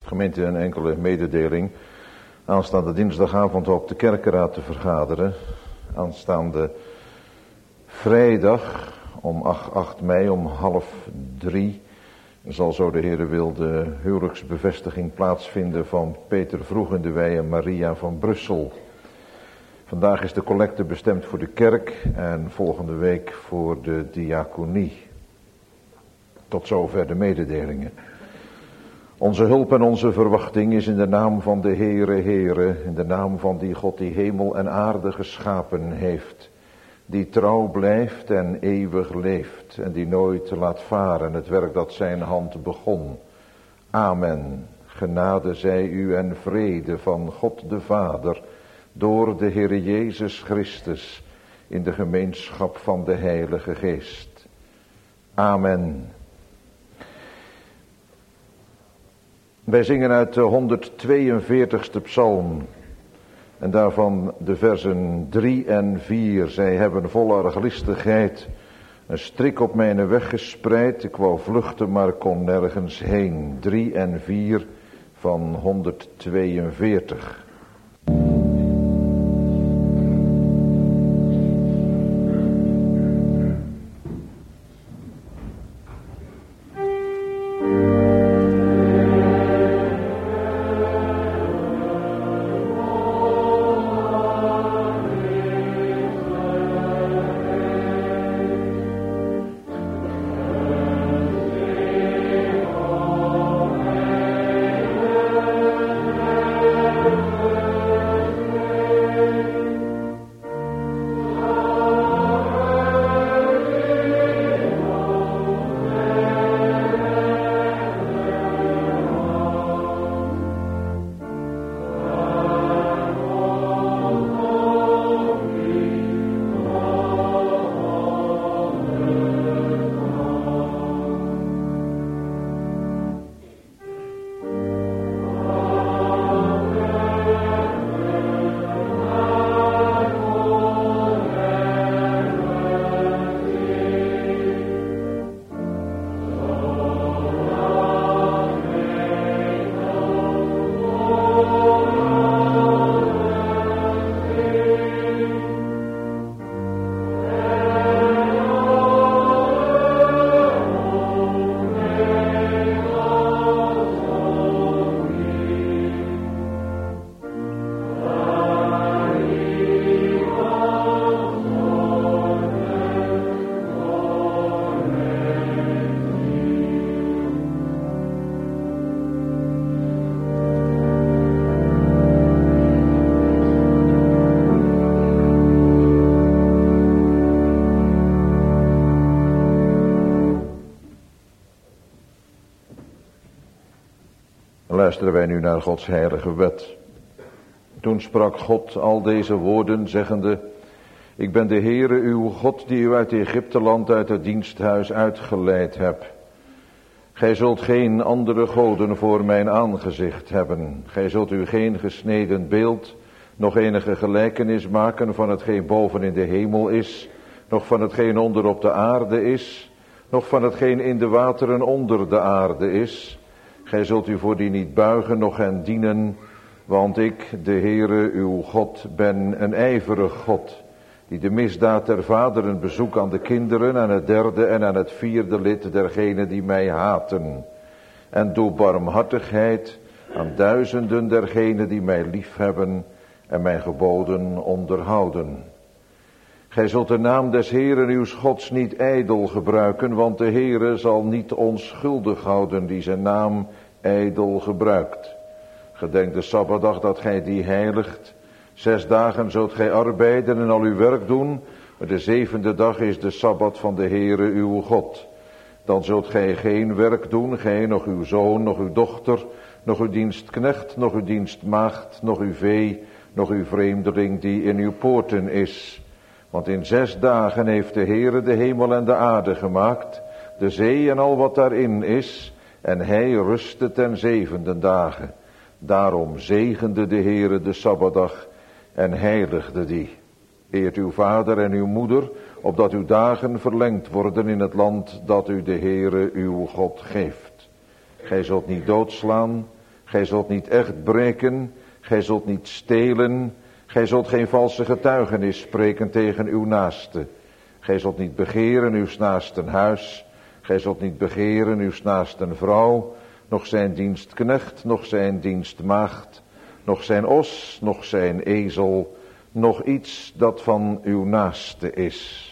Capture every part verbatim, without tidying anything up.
Gemeente, een enkele mededeling. Aanstaande dinsdagavond op de kerkenraad te vergaderen. Aanstaande vrijdag om acht mei om half drie zal zo de Heere wil de huwelijksbevestiging plaatsvinden van Peter Vroegendewij en Maria van Brussel. Vandaag is de collecte bestemd voor de kerk en volgende week voor de diaconie. Tot zover de mededelingen. Onze hulp en onze verwachting is in de naam van de Heere, Heere, in de naam van die God die hemel en aarde geschapen heeft, die trouw blijft en eeuwig leeft en die nooit laat varen het werk dat zijn hand begon. Amen. Genade zij u en vrede van God de Vader, door de Heere Jezus Christus, in de gemeenschap van de Heilige Geest. Amen. Wij zingen uit de honderdtweeënveertigste psalm en daarvan de versen drie en vier. Zij hebben vol arglistigheid een strik op mijn weg gespreid. Ik wou vluchten, maar kon nergens heen. drie en vier van honderdtweeënveertig. Luisteren wij nu naar Gods heilige wet. Toen sprak God al deze woorden, zeggende: Ik ben de Heere uw God, die u uit Egypteland, uit het diensthuis uitgeleid heb. Gij zult geen andere goden voor mijn aangezicht hebben. Gij zult u geen gesneden beeld, nog enige gelijkenis maken van hetgeen boven in de hemel is, nog van hetgeen onder op de aarde is, nog van hetgeen in de wateren onder de aarde is. Gij zult u voor die niet buigen, noch hen dienen, want ik, de Heere, uw God, ben een ijverig God, die de misdaad der vaderen bezoek aan de kinderen, aan het derde en aan het vierde lid dergenen die mij haten. En doe barmhartigheid aan duizenden dergenen die mij liefhebben en mijn geboden onderhouden. Gij zult de naam des Heeren uws Gods niet ijdel gebruiken, want de Heere zal niet onschuldig houden die zijn naam ijdel gebruikt. Gedenk de Sabbatdag dat gij die heiligt. Zes dagen zult gij arbeiden en al uw werk doen, maar de zevende dag is de Sabbat van de Heere uw God. Dan zult gij geen werk doen, gij, nog uw zoon, nog uw dochter, nog uw dienstknecht, nog uw dienstmaagd, nog uw vee, nog uw vreemdeling die in uw poorten is. Want in zes dagen heeft de Heere de hemel en de aarde gemaakt, de zee en al wat daarin is, en hij rustte ten zevende dagen. Daarom zegende de Heere de Sabbatdag en heiligde die. Eert uw vader en uw moeder, opdat uw dagen verlengd worden in het land dat u de Heere uw God geeft. Gij zult niet doodslaan, Gij zult niet echt breken, gij zult niet stelen, gij zult geen valse getuigenis spreken tegen uw naaste. Gij zult niet begeren uw naasten huis, gij zult niet begeren uw naasten vrouw, nog zijn dienstknecht, nog zijn dienstmaagd, nog zijn os, nog zijn ezel, nog iets dat van uw naaste is.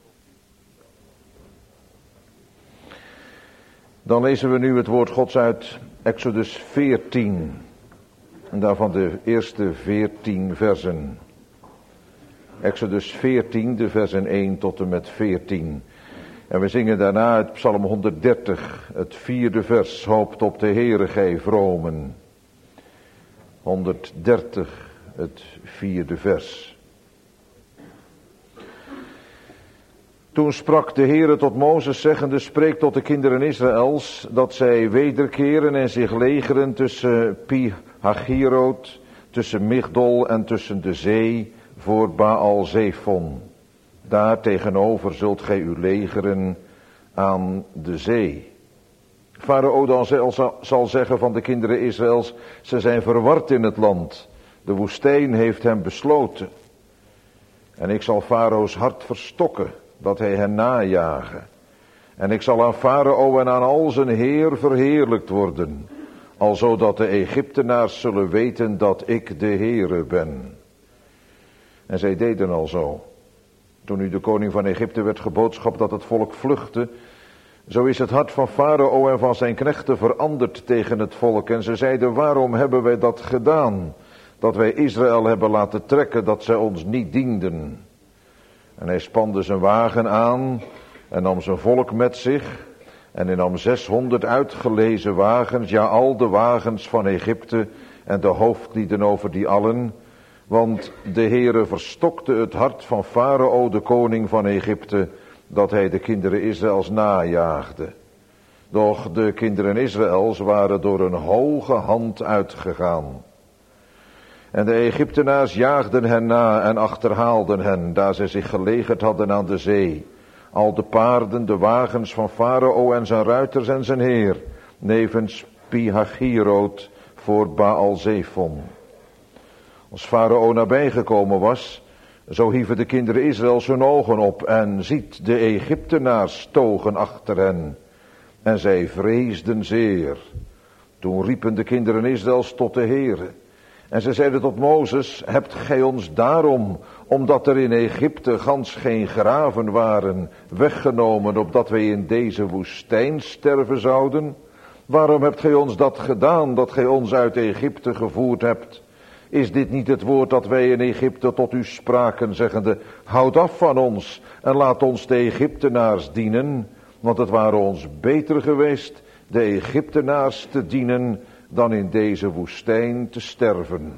Dan lezen we nu het woord Gods uit Exodus veertien. En daarvan de eerste veertien versen. Exodus veertien, de versen één tot en met veertien. En we zingen daarna uit Psalm honderddertig, het vierde vers. Hoopt op de Heere, gij vromen. honderddertig, het vierde vers. Toen sprak de Heere tot Mozes, zeggende, spreek tot de kinderen Israëls, dat zij wederkeren en zich legeren tussen Pi-Hachiroot, tussen Migdol en tussen de zee, voor Baal-Zephon. Daar tegenover zult gij u legeren aan de zee. Farao dan zal zeggen van de kinderen Israëls, ze zijn verward in het land. De woestijn heeft hen besloten. En ik zal Farao's hart verstokken, dat hij hen najagen. En ik zal aan Farao en aan al zijn heer verheerlijkt worden, alzo dat de Egyptenaars zullen weten dat ik de Heere ben. En zij deden al zo. Toen nu de koning van Egypte werd geboodschapt dat het volk vluchtte, zo is het hart van Farao en van zijn knechten veranderd tegen het volk. En ze zeiden, waarom hebben wij dat gedaan? Dat wij Israël hebben laten trekken, dat zij ons niet dienden. En hij spande zijn wagen aan en nam zijn volk met zich. En hij nam zeshonderd uitgelezen wagens, ja al de wagens van Egypte en de hoofdlieden over die allen. Want de Heere verstokte het hart van Farao, de koning van Egypte, dat hij de kinderen Israëls najaagde. Doch de kinderen Israëls waren door een hoge hand uitgegaan. En de Egyptenaars jaagden hen na en achterhaalden hen, daar zij zich gelegerd hadden aan de zee. Al de paarden, de wagens van Farao en zijn ruiters en zijn heer, nevens Pi-Hachiroot voor Baal-Zephon. Als Farao nabijgekomen was, zo hieven de kinderen Israëls hun ogen op en ziet, de Egyptenaars togen achter hen. En zij vreesden zeer. Toen riepen de kinderen Israëls tot de Heere. En ze zeiden tot Mozes, hebt gij ons daarom, omdat er in Egypte gans geen graven waren, weggenomen, opdat wij in deze woestijn sterven zouden? Waarom hebt gij ons dat gedaan, dat gij ons uit Egypte gevoerd hebt? Is dit niet het woord dat wij in Egypte tot u spraken, zeggende, houd af van ons en laat ons de Egyptenaars dienen, want het ware ons beter geweest de Egyptenaars te dienen dan in deze woestijn te sterven.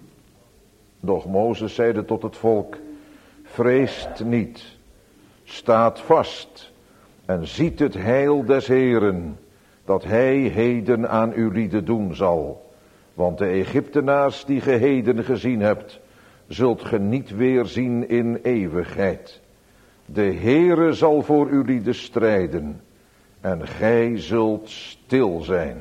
Doch Mozes zeide tot het volk, vreest niet, staat vast en ziet het heil des Heeren, dat hij heden aan uw lieden doen zal. Want de Egyptenaars die ge heden gezien hebt, zult ge niet weer zien in eeuwigheid. De Heere zal voor uw lieden strijden en gij zult stil zijn.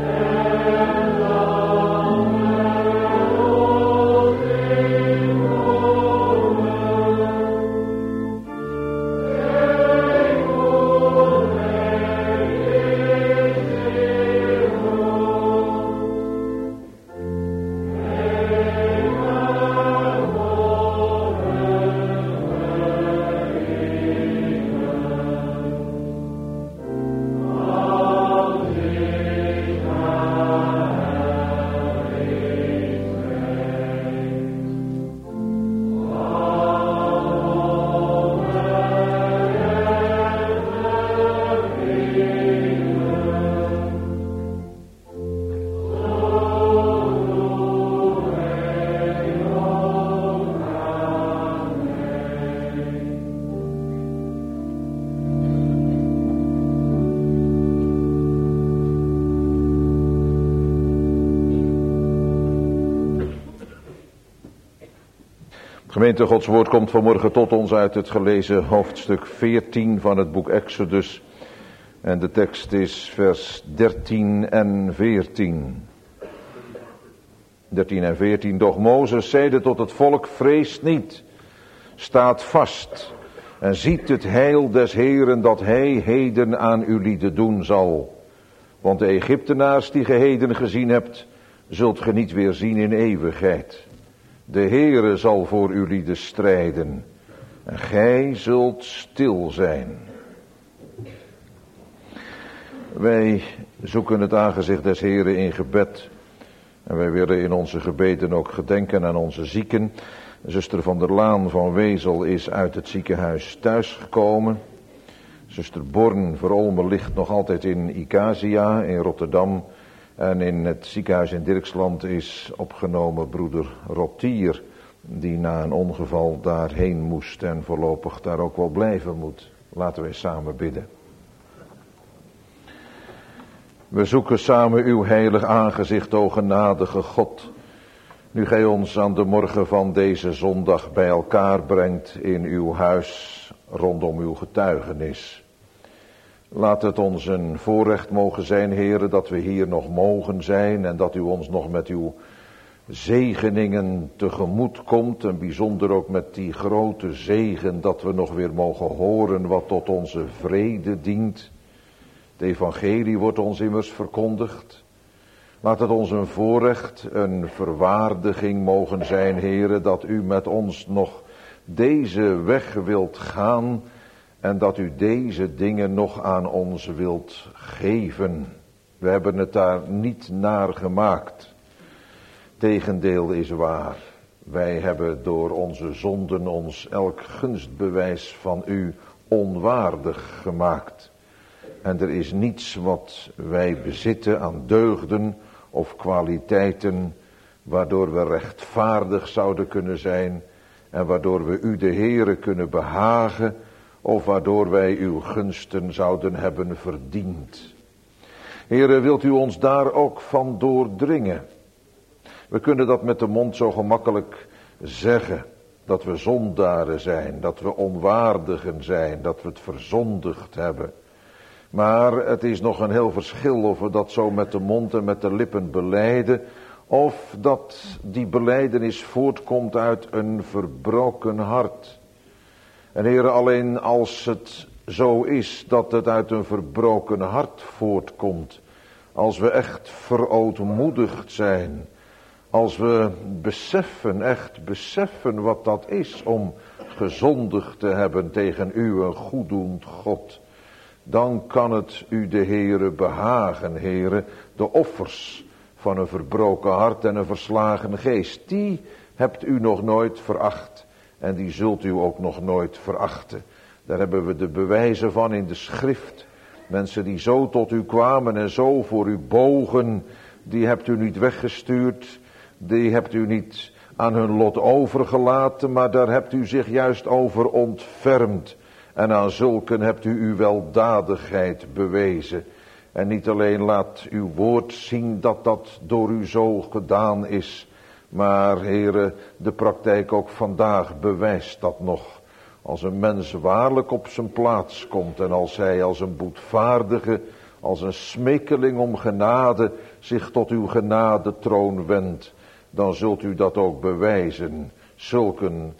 Oh Gemeente, Gods woord komt vanmorgen tot ons uit het gelezen hoofdstuk veertien van het boek Exodus. En de tekst is vers dertien en veertien. dertien en veertien. Doch Mozes zeide tot het volk, vreest niet, staat vast en ziet het heil des Heeren dat hij heden aan u lieden doen zal. Want de Egyptenaars die ge heden gezien hebt, zult ge niet weer zien in eeuwigheid. De Heere zal voor u lieden strijden en gij zult stil zijn. Wij zoeken het aangezicht des Heeren in gebed. En wij willen in onze gebeden ook gedenken aan onze zieken. Zuster van der Laan van Wezel is uit het ziekenhuis thuisgekomen. Zuster Born Verolme ligt nog altijd in Icasia in Rotterdam. En in het ziekenhuis in Dirksland is opgenomen broeder Rottier, die na een ongeval daarheen moest en voorlopig daar ook wel blijven moet. Laten wij samen bidden. We zoeken samen uw heilig aangezicht, o genadige God. Nu gij ons aan de morgen van deze zondag bij elkaar brengt in uw huis rondom uw getuigenis. Laat het ons een voorrecht mogen zijn, Heere, dat we hier nog mogen zijn en dat u ons nog met uw zegeningen tegemoet komt. En bijzonder ook met die grote zegen dat we nog weer mogen horen wat tot onze vrede dient. Het evangelie wordt ons immers verkondigd. Laat het ons een voorrecht, een verwaardiging mogen zijn, Heere, dat u met ons nog deze weg wilt gaan en dat u deze dingen nog aan ons wilt geven. We hebben het daar niet naar gemaakt. Tegendeel is waar. Wij hebben door onze zonden ons elk gunstbewijs van u onwaardig gemaakt. En er is niets wat wij bezitten aan deugden of kwaliteiten, waardoor we rechtvaardig zouden kunnen zijn en waardoor we u de Heere kunnen behagen, of waardoor wij uw gunsten zouden hebben verdiend. Heere, wilt u ons daar ook van doordringen? We kunnen dat met de mond zo gemakkelijk zeggen, dat we zondaren zijn, dat we onwaardigen zijn, dat we het verzondigd hebben. Maar het is nog een heel verschil of we dat zo met de mond en met de lippen belijden, of dat die belijdenis voortkomt uit een verbroken hart. En Heere, alleen als het zo is dat het uit een verbroken hart voortkomt, als we echt verootmoedigd zijn, als we beseffen, echt beseffen wat dat is om gezondigd te hebben tegen u, een goeddoend God, dan kan het u de Heere behagen, Heere, de offers van een verbroken hart en een verslagen geest, die hebt u nog nooit veracht. En die zult u ook nog nooit verachten. Daar hebben we de bewijzen van in de schrift. Mensen die zo tot u kwamen en zo voor u bogen, die hebt u niet weggestuurd. Die hebt u niet aan hun lot overgelaten, maar daar hebt u zich juist over ontfermd. En aan zulken hebt u uw weldadigheid bewezen. En niet alleen laat uw woord zien dat dat door u zo gedaan is, maar, Heere, de praktijk ook vandaag bewijst dat nog. Als een mens waarlijk op zijn plaats komt en als hij als een boetvaardige, als een smekeling om genade zich tot uw genadetroon wendt, dan zult u dat ook bewijzen. Zulken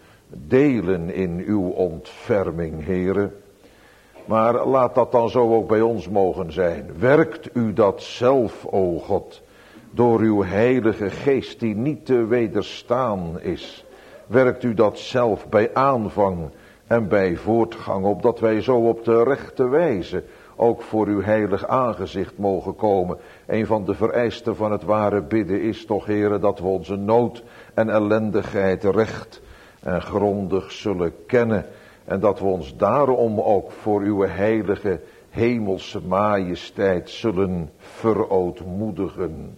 delen in uw ontferming, Heere. Maar laat dat dan zo ook bij ons mogen zijn. Werkt u dat zelf, o God, door uw heilige geest die niet te wederstaan is. Werkt u dat zelf bij aanvang en bij voortgang, opdat wij zo op de rechte wijze ook voor uw heilig aangezicht mogen komen. Een van de vereisten van het ware bidden is toch, Heere, dat we onze nood en ellendigheid recht en grondig zullen kennen. En dat we ons daarom ook voor uw heilige hemelse majesteit zullen verootmoedigen.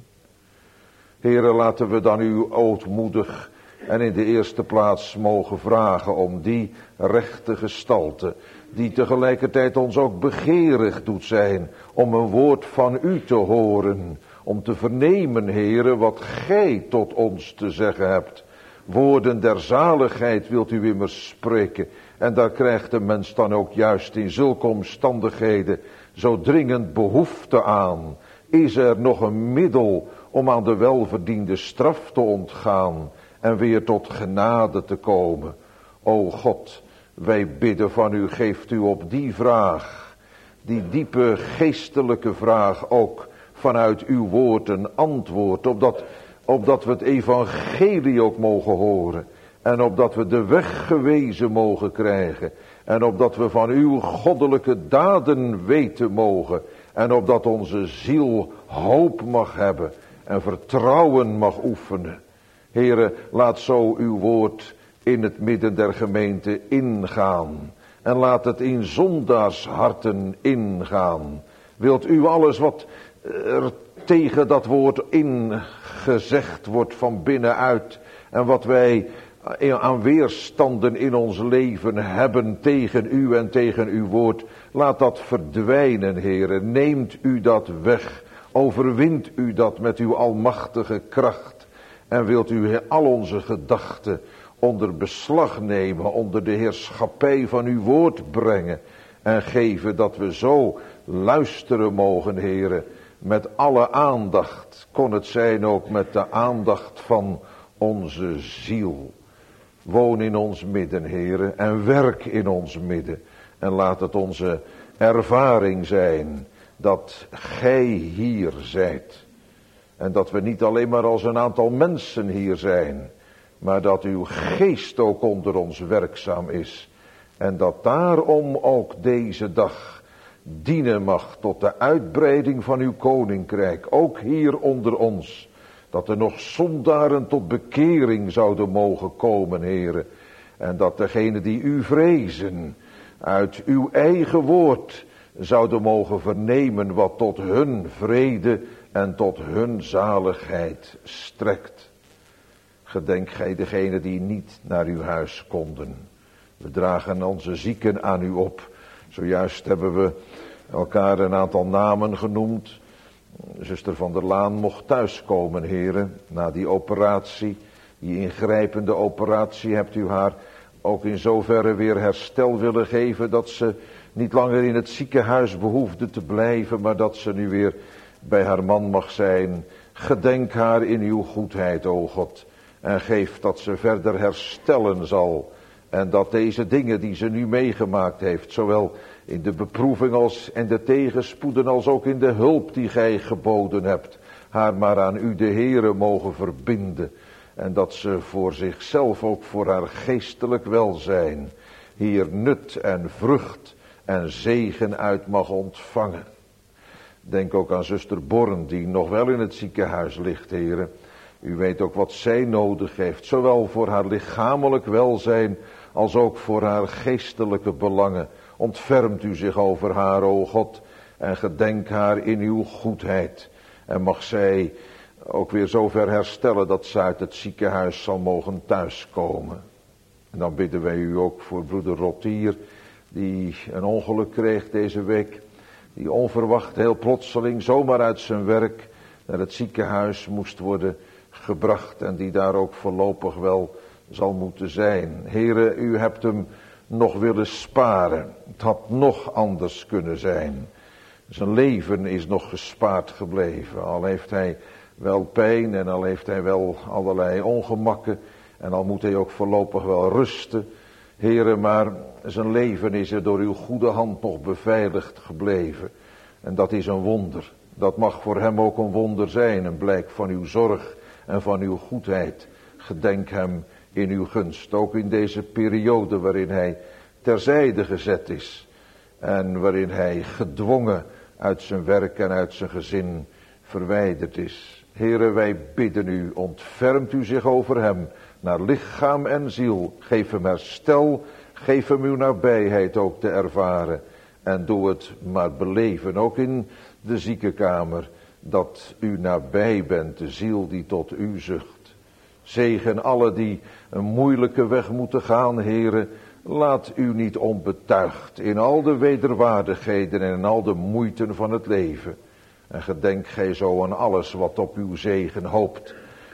Heere, laten we dan u ootmoedig en in de eerste plaats mogen vragen om die rechte gestalte, die tegelijkertijd ons ook begeerig doet zijn om een woord van u te horen, om te vernemen, Heere, wat gij tot ons te zeggen hebt, Woorden der zaligheid wilt u immers spreken. En daar krijgt de mens dan ook juist in zulke omstandigheden zo dringend behoefte aan. Is er nog een middel om aan de welverdiende straf te ontgaan en weer tot genade te komen? O God, wij bidden van u, geeft u op die vraag, die diepe geestelijke vraag ook vanuit uw woord een antwoord, opdat, opdat we het evangelie ook mogen horen en opdat we de weg gewezen mogen krijgen en opdat we van uw goddelijke daden weten mogen en opdat onze ziel hoop mag hebben en vertrouwen mag oefenen. Heere, laat zo uw woord in het midden der gemeente ingaan. En laat het in zondaarsharten ingaan. Wilt u alles wat er tegen dat woord ingezegd wordt van binnenuit. En wat wij aan weerstanden in ons leven hebben tegen u en tegen uw woord. Laat dat verdwijnen, Heere. Neemt u dat weg. Overwint u dat met uw almachtige kracht. En wilt u al onze gedachten onder beslag nemen, onder de heerschappij van uw woord brengen. En geven dat we zo luisteren mogen, Heere, met alle aandacht. Kon het zijn ook met de aandacht van onze ziel. Woon in ons midden, Heere, en werk in ons midden. En laat het onze ervaring zijn dat gij hier zijt. En dat we niet alleen maar als een aantal mensen hier zijn, maar dat uw geest ook onder ons werkzaam is. En dat daarom ook deze dag dienen mag tot de uitbreiding van uw koninkrijk. Ook hier onder ons. Dat er nog zondaren tot bekering zouden mogen komen, Heere. En dat degenen die u vrezen uit uw eigen woord zouden mogen vernemen wat tot hun vrede en tot hun zaligheid strekt. Gedenk gij degene die niet naar uw huis konden. We dragen onze zieken aan u op. Zojuist hebben we elkaar een aantal namen genoemd. Zuster van der Laan mocht thuiskomen, heren, na die operatie. Die ingrijpende operatie hebt u haar ook in zoverre weer herstel willen geven dat ze niet langer in het ziekenhuis behoefde te blijven, maar dat ze nu weer bij haar man mag zijn. Gedenk haar in uw goedheid, o God. En geef dat ze verder herstellen zal. En dat deze dingen die ze nu meegemaakt heeft, zowel in de beproeving als in de tegenspoeden als ook in de hulp die gij geboden hebt, haar maar aan u de Heere mogen verbinden. En dat ze voor zichzelf, ook voor haar geestelijk welzijn, hier nut en vrucht en zegen uit mag ontvangen. Denk ook aan zuster Born, die nog wel in het ziekenhuis ligt, Heere. U weet ook wat zij nodig heeft, zowel voor haar lichamelijk welzijn als ook voor haar geestelijke belangen. Ontfermt u zich over haar, o God, en gedenk haar in uw goedheid. En mag zij ook weer zover herstellen dat ze uit het ziekenhuis zal mogen thuiskomen. En dan bidden wij u ook voor broeder Rottier, die een ongeluk kreeg deze week. Die onverwacht, heel plotseling, zomaar uit zijn werk naar het ziekenhuis moest worden gebracht. En die daar ook voorlopig wel zal moeten zijn. Heere, u hebt hem nog willen sparen. Het had nog anders kunnen zijn. Zijn leven is nog gespaard gebleven. Al heeft hij wel pijn en al heeft hij wel allerlei ongemakken. En al moet hij ook voorlopig wel rusten. Heere, maar zijn leven is er door uw goede hand nog beveiligd gebleven. En dat is een wonder. Dat mag voor hem ook een wonder zijn. Een blijk van uw zorg en van uw goedheid. Gedenk hem in uw gunst. Ook in deze periode waarin hij terzijde gezet is. En waarin hij gedwongen uit zijn werk en uit zijn gezin verwijderd is. Heere, wij bidden u, ontfermt u zich over hem, naar lichaam en ziel. Geef hem herstel, geef hem uw nabijheid ook te ervaren. En doe het maar beleven, ook in de ziekenkamer, dat u nabij bent, de ziel die tot u zucht. Zegen alle die een moeilijke weg moeten gaan, Heere. Laat u niet onbetuigd in al de wederwaardigheden en in al de moeiten van het leven. En gedenk gij zo aan alles wat op uw zegen hoopt.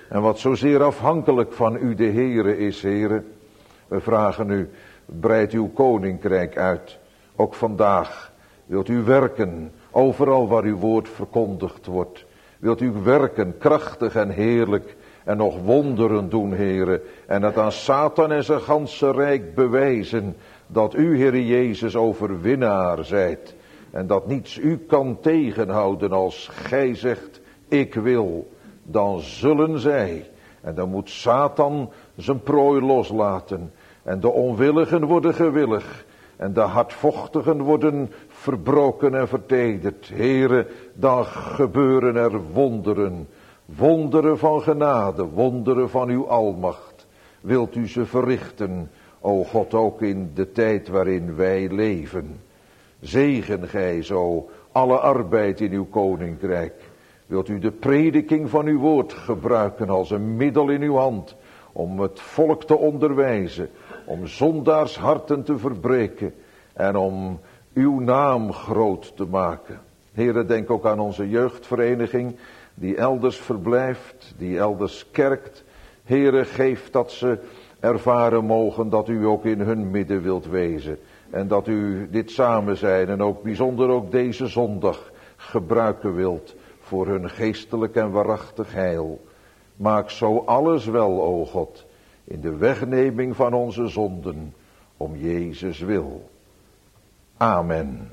En wat zozeer afhankelijk van u de Heere is, Heere. We vragen u, breid uw koninkrijk uit. Ook vandaag wilt u werken, overal waar uw woord verkondigd wordt. Wilt u werken, krachtig en heerlijk, en nog wonderen doen, Heere. En het aan Satan en zijn ganse rijk bewijzen, dat u, Heere Jezus, overwinnaar zijt. En dat niets u kan tegenhouden als gij zegt, ik wil. Dan zullen zij, en dan moet Satan zijn prooi loslaten. En de onwilligen worden gewillig. En de hardvochtigen worden verbroken en vertederd. Heere, dan gebeuren er wonderen. Wonderen van genade, wonderen van uw almacht. Wilt u ze verrichten, o God, ook in de tijd waarin wij leven. Zegen gij zo alle arbeid in uw koninkrijk. Wilt u de prediking van uw woord gebruiken als een middel in uw hand, om het volk te onderwijzen, om zondaars harten te verbreken en om uw naam groot te maken. Heere, denk ook aan onze jeugdvereniging, die elders verblijft, die elders kerkt. Heere, geef dat ze ervaren mogen dat u ook in hun midden wilt wezen. En dat u dit samen zijn en ook bijzonder ook deze zondag gebruiken wilt voor hun geestelijk en waarachtig heil. Maak zo alles wel, o God, in de wegneming van onze zonden, om Jezus wil. Amen.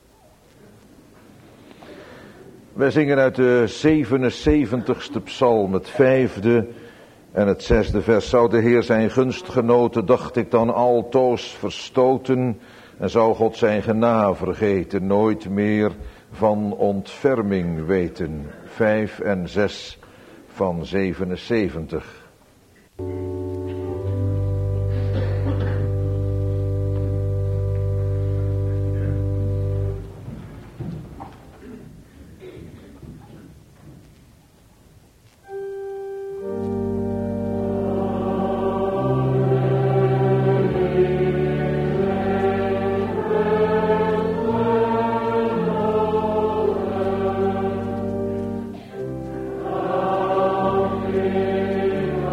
Wij zingen uit de zevenenzeventigste psalm, het vijfde en het zesde vers. Zou de Heer zijn gunst genoten, dacht ik dan altoos verstoten, en zou God zijn genade vergeten, nooit meer van ontferming weten. Vijf en zes van zevenenzeventig. Amen.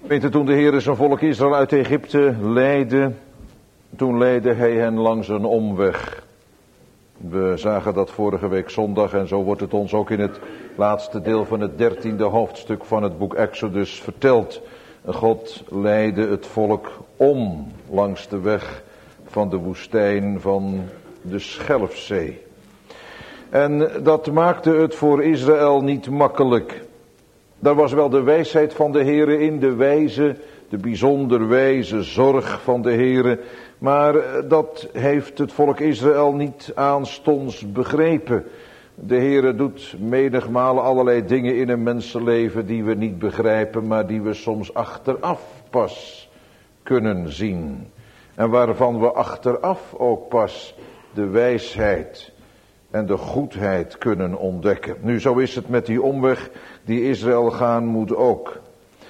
Weet je, toen de Heer zijn volk Israël uit Egypte leidde, toen leidde hij hen langs een omweg. We zagen dat vorige week zondag en zo wordt het ons ook in het laatste deel van het dertiende hoofdstuk van het boek Exodus verteld. God leidde het volk om langs de weg van de woestijn van de Schelfzee. En dat maakte het voor Israël niet makkelijk. Daar was wel de wijsheid van de Heere in, de wijze, de bijzonder wijze zorg van de Heere. Maar dat heeft het volk Israël niet aanstonds begrepen. De Heere doet menigmalen allerlei dingen in een mensenleven die we niet begrijpen, maar die we soms achteraf pas kunnen zien. En waarvan we achteraf ook pas de wijsheid en de goedheid kunnen ontdekken. Nu, zo is het met die omweg die Israël gaan moet ook.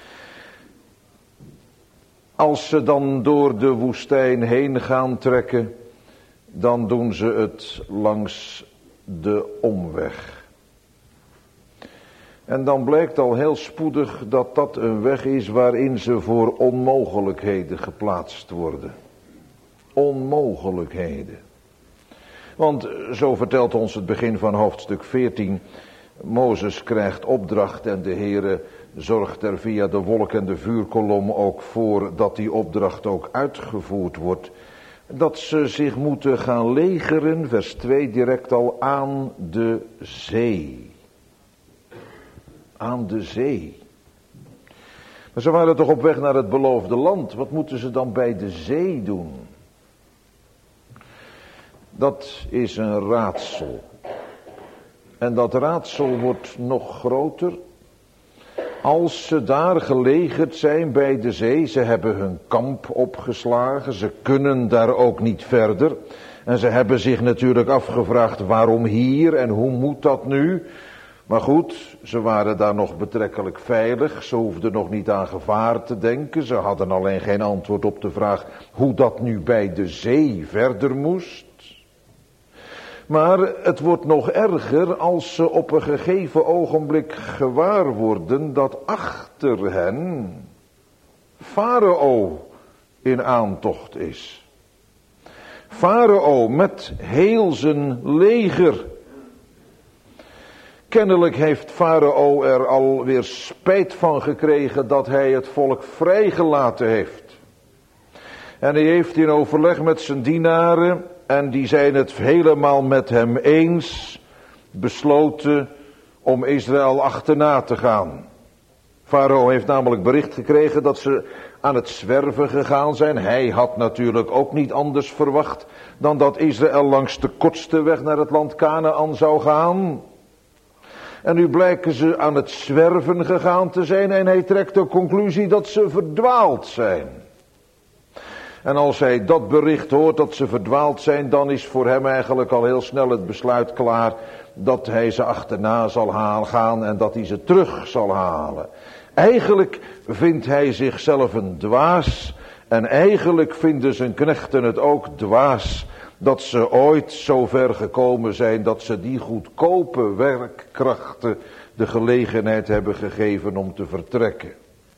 Als ze dan door de woestijn heen gaan trekken, dan doen ze het langs de omweg. En dan blijkt al heel spoedig dat dat een weg is waarin ze voor onmogelijkheden geplaatst worden. Onmogelijkheden. Want zo vertelt ons het begin van hoofdstuk veertien. Mozes krijgt opdracht en de Heere zorgt er via de wolk en de vuurkolom ook voor dat die opdracht ook uitgevoerd wordt. Dat ze zich moeten gaan legeren, vers twee direct al, aan de zee. Aan de zee. Maar ze waren toch op weg naar het beloofde land. Wat moeten ze dan bij de zee doen? Dat is een raadsel. En dat raadsel wordt nog groter als ze daar gelegerd zijn bij de zee. Ze hebben hun kamp opgeslagen, ze kunnen daar ook niet verder. En ze hebben zich natuurlijk afgevraagd waarom hier en hoe moet dat nu? Maar goed, ze waren daar nog betrekkelijk veilig, ze hoefden nog niet aan gevaar te denken. Ze hadden alleen geen antwoord op de vraag hoe dat nu bij de zee verder moest. Maar het wordt nog erger als ze op een gegeven ogenblik gewaar worden dat achter hen Farao in aantocht is. Farao met heel zijn leger. Kennelijk heeft Farao er alweer spijt van gekregen dat hij het volk vrijgelaten heeft. En hij heeft in overleg met zijn dienaren, en die zijn het helemaal met hem eens, besloten om Israël achterna te gaan. Farao heeft namelijk bericht gekregen dat ze aan het zwerven gegaan zijn. Hij had natuurlijk ook niet anders verwacht dan dat Israël langs de kortste weg naar het land Kanaan zou gaan. En nu blijken ze aan het zwerven gegaan te zijn en hij trekt de conclusie dat ze verdwaald zijn. En als hij dat bericht hoort dat ze verdwaald zijn, dan is voor hem eigenlijk al heel snel het besluit klaar dat hij ze achterna zal gaan en dat hij ze terug zal halen. Eigenlijk vindt hij zichzelf een dwaas en eigenlijk vinden zijn knechten het ook dwaas dat ze ooit zo ver gekomen zijn dat ze die goedkope werkkrachten de gelegenheid hebben gegeven om te vertrekken.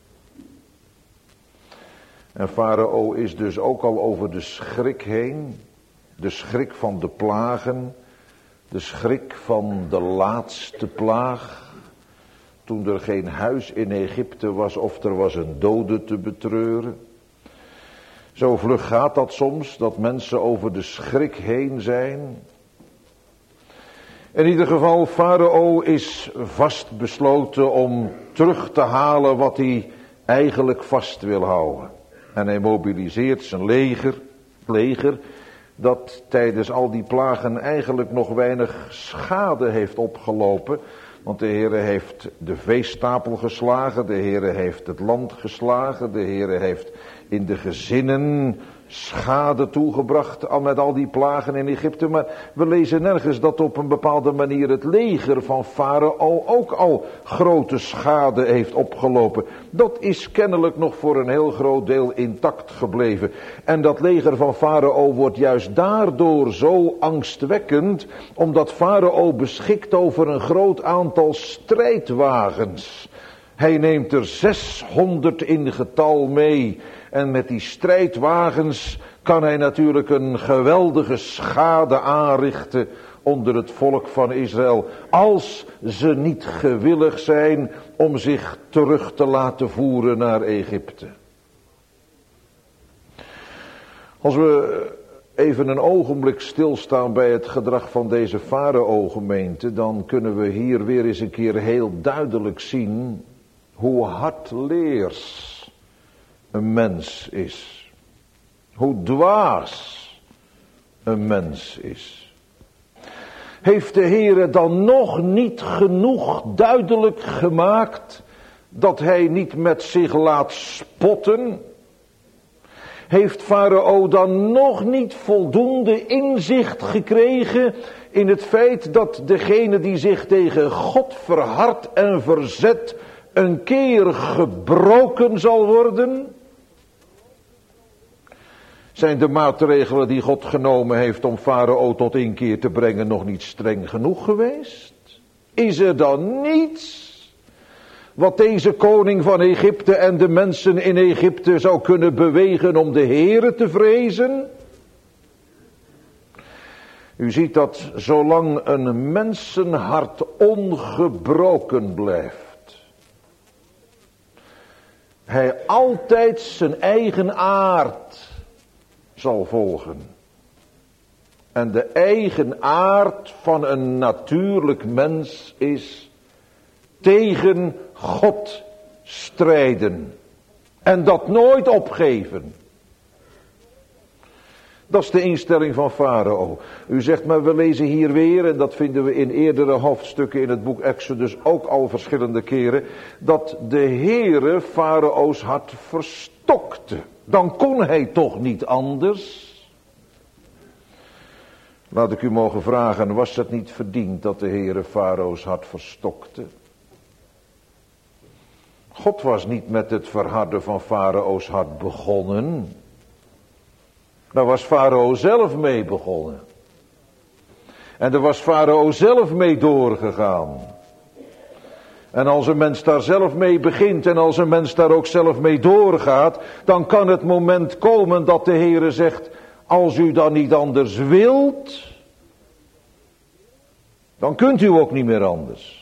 En Farao is dus ook al over de schrik heen, de schrik van de plagen, de schrik van de laatste plaag, toen er geen huis in Egypte was of er was een dode te betreuren. Zo vlug gaat dat soms, dat mensen over de schrik heen zijn. In ieder geval, Farao is vastbesloten om terug te halen wat hij eigenlijk vast wil houden. En hij mobiliseert zijn leger, leger, dat tijdens al die plagen eigenlijk nog weinig schade heeft opgelopen. Want de Heere heeft de veestapel geslagen, de Heere heeft het land geslagen, de Heere heeft in de gezinnen schade toegebracht al met al die plagen in Egypte. Maar we lezen nergens dat op een bepaalde manier het leger van Farao ook al grote schade heeft opgelopen. Dat is kennelijk nog voor een heel groot deel intact gebleven. En dat leger van Farao wordt juist daardoor zo angstwekkend, omdat Farao beschikt over een groot aantal strijdwagens. Hij neemt er zeshonderd in getal mee. En met die strijdwagens kan hij natuurlijk een geweldige schade aanrichten onder het volk van Israël. Als ze niet gewillig zijn om zich terug te laten voeren naar Egypte. Als we even een ogenblik stilstaan bij het gedrag van deze Farao-gemeente, dan kunnen we hier weer eens een keer heel duidelijk zien hoe hardleers een mens is. Hoe dwaas een mens is. Heeft de Heere dan nog niet genoeg duidelijk gemaakt dat hij niet met zich laat spotten? Heeft Farao dan nog niet voldoende inzicht gekregen in het feit dat degene die zich tegen God verhardt en verzet een keer gebroken zal worden? Zijn de maatregelen die God genomen heeft om Farao tot inkeer te brengen nog niet streng genoeg geweest? Is er dan niets wat deze koning van Egypte en de mensen in Egypte zou kunnen bewegen om de Heere te vrezen? U ziet dat zolang een mensenhart ongebroken blijft, hij altijd zijn eigen aard zal volgen. En de eigen aard van een natuurlijk mens is tegen God strijden. En dat nooit opgeven. Dat is de instelling van Farao. U zegt, maar we lezen hier weer, en dat vinden we in eerdere hoofdstukken in het boek Exodus ook al verschillende keren, dat de Heere Farao's hart verstokte. Dan kon hij toch niet anders? Laat ik u mogen vragen, was het niet verdiend dat de Heere Farao's hart verstokte? God was niet met het verharden van Farao's hart begonnen. Daar was Farao zelf mee begonnen. En daar was Farao zelf mee doorgegaan. En als een mens daar zelf mee begint en als een mens daar ook zelf mee doorgaat, dan kan het moment komen dat de Heere zegt, als u dan niet anders wilt, dan kunt u ook niet meer anders.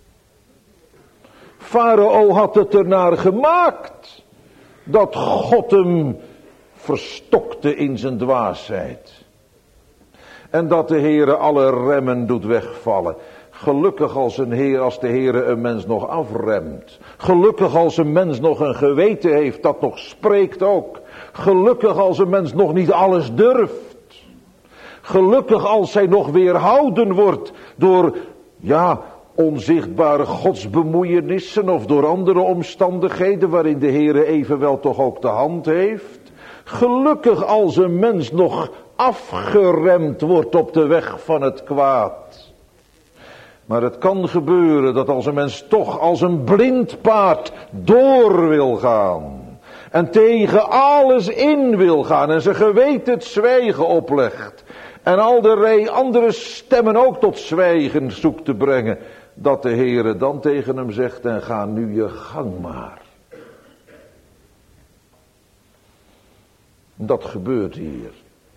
Farao had het ernaar gemaakt dat God hem verstokte in zijn dwaasheid. En dat de Heere alle remmen doet wegvallen. Gelukkig als, een heer, als de Heere een mens nog afremt. Gelukkig als een mens nog een geweten heeft dat nog spreekt ook. Gelukkig als een mens nog niet alles durft. Gelukkig als hij nog weerhouden wordt door, ja, onzichtbare godsbemoeienissen of door andere omstandigheden waarin de Heere evenwel toch ook de hand heeft. Gelukkig als een mens nog afgeremd wordt op de weg van het kwaad. Maar het kan gebeuren dat als een mens toch als een blind paard door wil gaan. En tegen alles in wil gaan en zijn geweten het zwijgen oplegt. En al de rij andere stemmen ook tot zwijgen zoekt te brengen. Dat de Heere dan tegen hem zegt, en ga nu je gang maar. Dat gebeurt hier.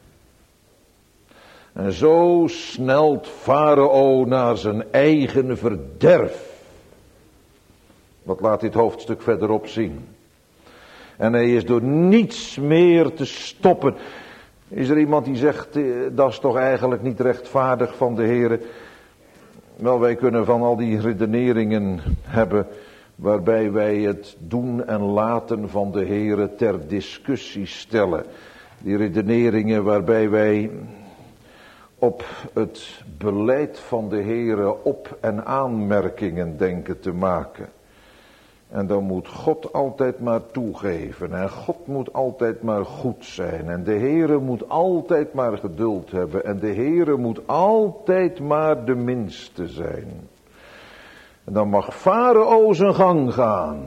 En zo snelt Farao naar zijn eigen verderf. Wat laat dit hoofdstuk verderop zien. En hij is door niets meer te stoppen. Is er iemand die zegt, eh, dat is toch eigenlijk niet rechtvaardig van de Heere? Wel, wij kunnen van al die redeneringen hebben waarbij wij het doen en laten van de Heere ter discussie stellen. Die redeneringen waarbij wij op het beleid van de Heere op- en aanmerkingen denken te maken. En dan moet God altijd maar toegeven. En God moet altijd maar goed zijn. En de Heere moet altijd maar geduld hebben. En de Heere moet altijd maar de minste zijn. En dan mag Farao zijn gang gaan.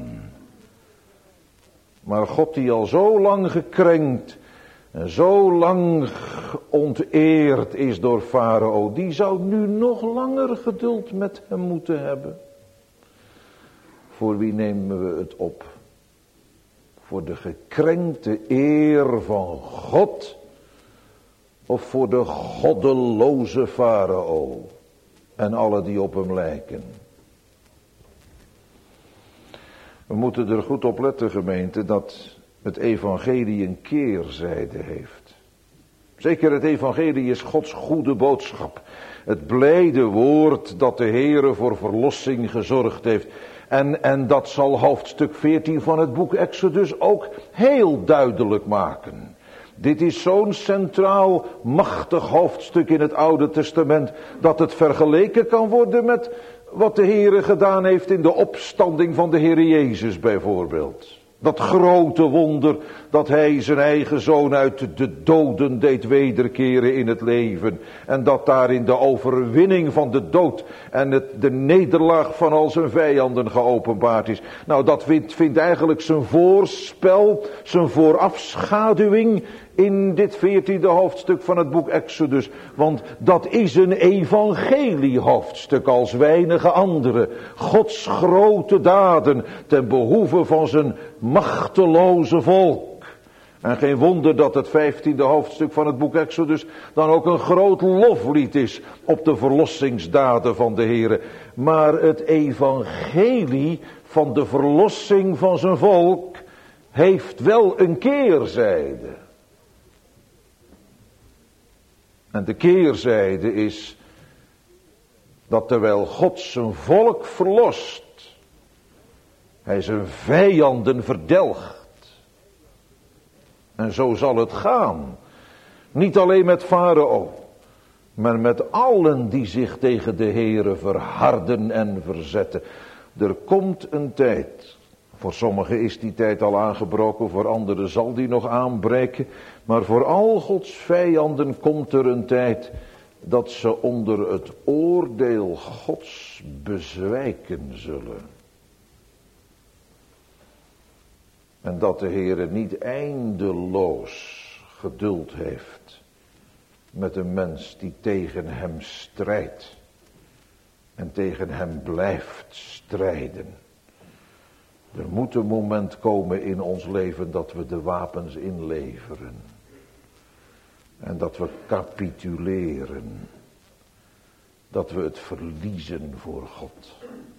Maar God die al zo lang gekrenkt en zo lang onteerd is door Farao, die zou nu nog langer geduld met hem moeten hebben. Voor wie nemen we het op? Voor de gekrenkte eer van God of voor de goddeloze farao en alle die op hem lijken? We moeten er goed op letten, gemeente, dat het evangelie een keerzijde heeft. Zeker het evangelie is Gods goede boodschap. Het blijde woord dat de Heere voor verlossing gezorgd heeft. En, en dat zal hoofdstuk veertien van het boek Exodus ook heel duidelijk maken. Dit is zo'n centraal, machtig hoofdstuk in het Oude Testament, dat het vergeleken kan worden met wat de Heere gedaan heeft in de opstanding van de Heere Jezus bijvoorbeeld. Dat grote wonder dat hij zijn eigen zoon uit de doden deed wederkeren in het leven. En dat daarin de overwinning van de dood en het, de nederlaag van al zijn vijanden geopenbaard is. Nou, dat vindt, vindt eigenlijk zijn voorspel, zijn voorafschaduwing in dit veertiende hoofdstuk van het boek Exodus. Want dat is een evangelie-hoofdstuk als weinige andere. Gods grote daden ten behoeve van zijn machteloze volk. En geen wonder dat het vijftiende hoofdstuk van het boek Exodus dan ook een groot loflied is op de verlossingsdaden van de Heere. Maar het evangelie van de verlossing van zijn volk heeft wel een keerzijde. En de keerzijde is dat terwijl God zijn volk verlost, hij zijn vijanden verdelgt. En zo zal het gaan. Niet alleen met Farao, maar met allen die zich tegen de Heere verharden en verzetten. Er komt een tijd. Voor sommigen is die tijd al aangebroken, voor anderen zal die nog aanbreken. Maar voor al Gods vijanden komt er een tijd dat ze onder het oordeel Gods bezwijken zullen. En dat de Heere niet eindeloos geduld heeft met een mens die tegen hem strijdt en tegen hem blijft strijden. Er moet een moment komen in ons leven dat we de wapens inleveren. En dat we capituleren. Dat we het verliezen voor God.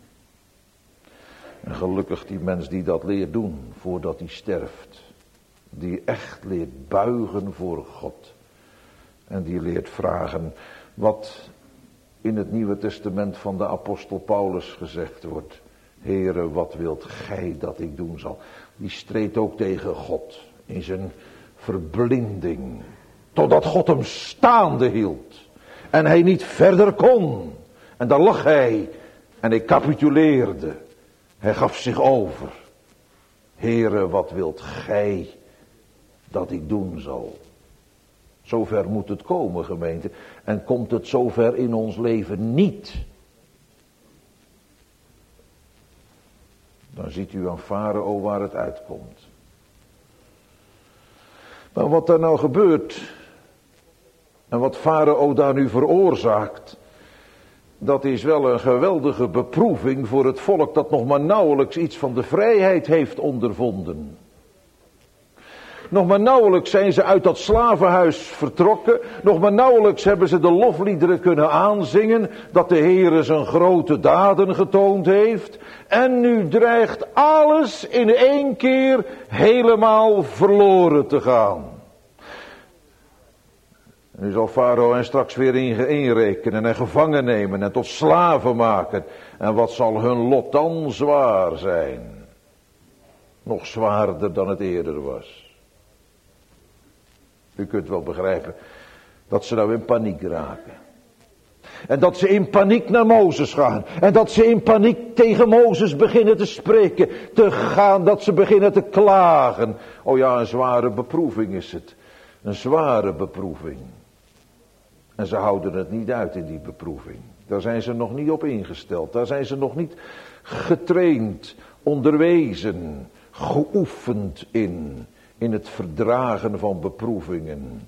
En gelukkig die mens die dat leert doen voordat hij sterft. Die echt leert buigen voor God. En die leert vragen wat in het Nieuwe Testament van de apostel Paulus gezegd wordt. Heere, wat wilt gij dat ik doen zal? Die streed ook tegen God in zijn verblinding. Totdat God hem staande hield. En hij niet verder kon. En dan lag hij. En hij capituleerde. Hij gaf zich over. Heere, wat wilt gij dat ik doen zal? Zover moet het komen, gemeente. En komt het zover in ons leven niet, dan ziet u aan Farao waar het uitkomt. Maar wat er nou gebeurt, en wat Farao daar nu veroorzaakt, dat is wel een geweldige beproeving voor het volk dat nog maar nauwelijks iets van de vrijheid heeft ondervonden. Nog maar nauwelijks zijn ze uit dat slavenhuis vertrokken. Nog maar nauwelijks hebben ze de lofliederen kunnen aanzingen dat de Heere zijn grote daden getoond heeft. En nu dreigt alles in één keer helemaal verloren te gaan. Nu zal Farao hen straks weer inrekenen en gevangen nemen en tot slaven maken. En wat zal hun lot dan zwaar zijn? Nog zwaarder dan het eerder was. U kunt wel begrijpen dat ze nou in paniek raken. En dat ze in paniek naar Mozes gaan. En dat ze in paniek tegen Mozes beginnen te spreken. Te gaan, dat ze beginnen te klagen. Oh ja, een zware beproeving is het. Een zware beproeving. En ze houden het niet uit in die beproeving. Daar zijn ze nog niet op ingesteld. Daar zijn ze nog niet getraind, onderwezen, geoefend in. In het verdragen van beproevingen.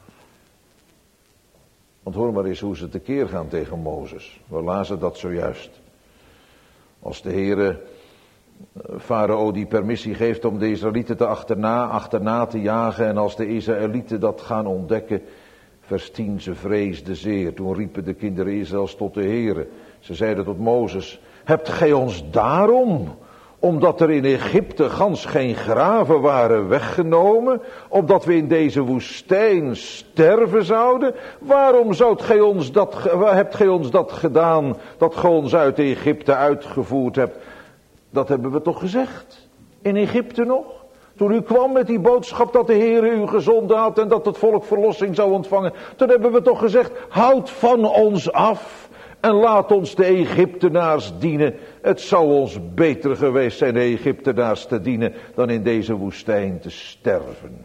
Want hoor maar eens hoe ze tekeer gaan tegen Mozes. We lazen dat zojuist. Als de Heere Farao die permissie geeft om de Israëlieten te achterna, achterna te jagen. En als de Israëlieten dat gaan ontdekken, vers tien, ze vreesden zeer. Toen riepen de kinderen Israëls tot de Heere. Ze zeiden tot Mozes, hebt gij ons daarom, omdat er in Egypte gans geen graven waren weggenomen, opdat we in deze woestijn sterven zouden? Waarom zoudt gij ons dat, hebt gij ons dat gedaan, dat gij ons uit Egypte uitgevoerd hebt? Dat hebben we toch gezegd, in Egypte nog? Toen u kwam met die boodschap dat de Heer u gezonden had en dat het volk verlossing zou ontvangen. Toen hebben we toch gezegd, houd van ons af en laat ons de Egyptenaars dienen. Het zou ons beter geweest zijn de Egyptenaars te dienen dan in deze woestijn te sterven.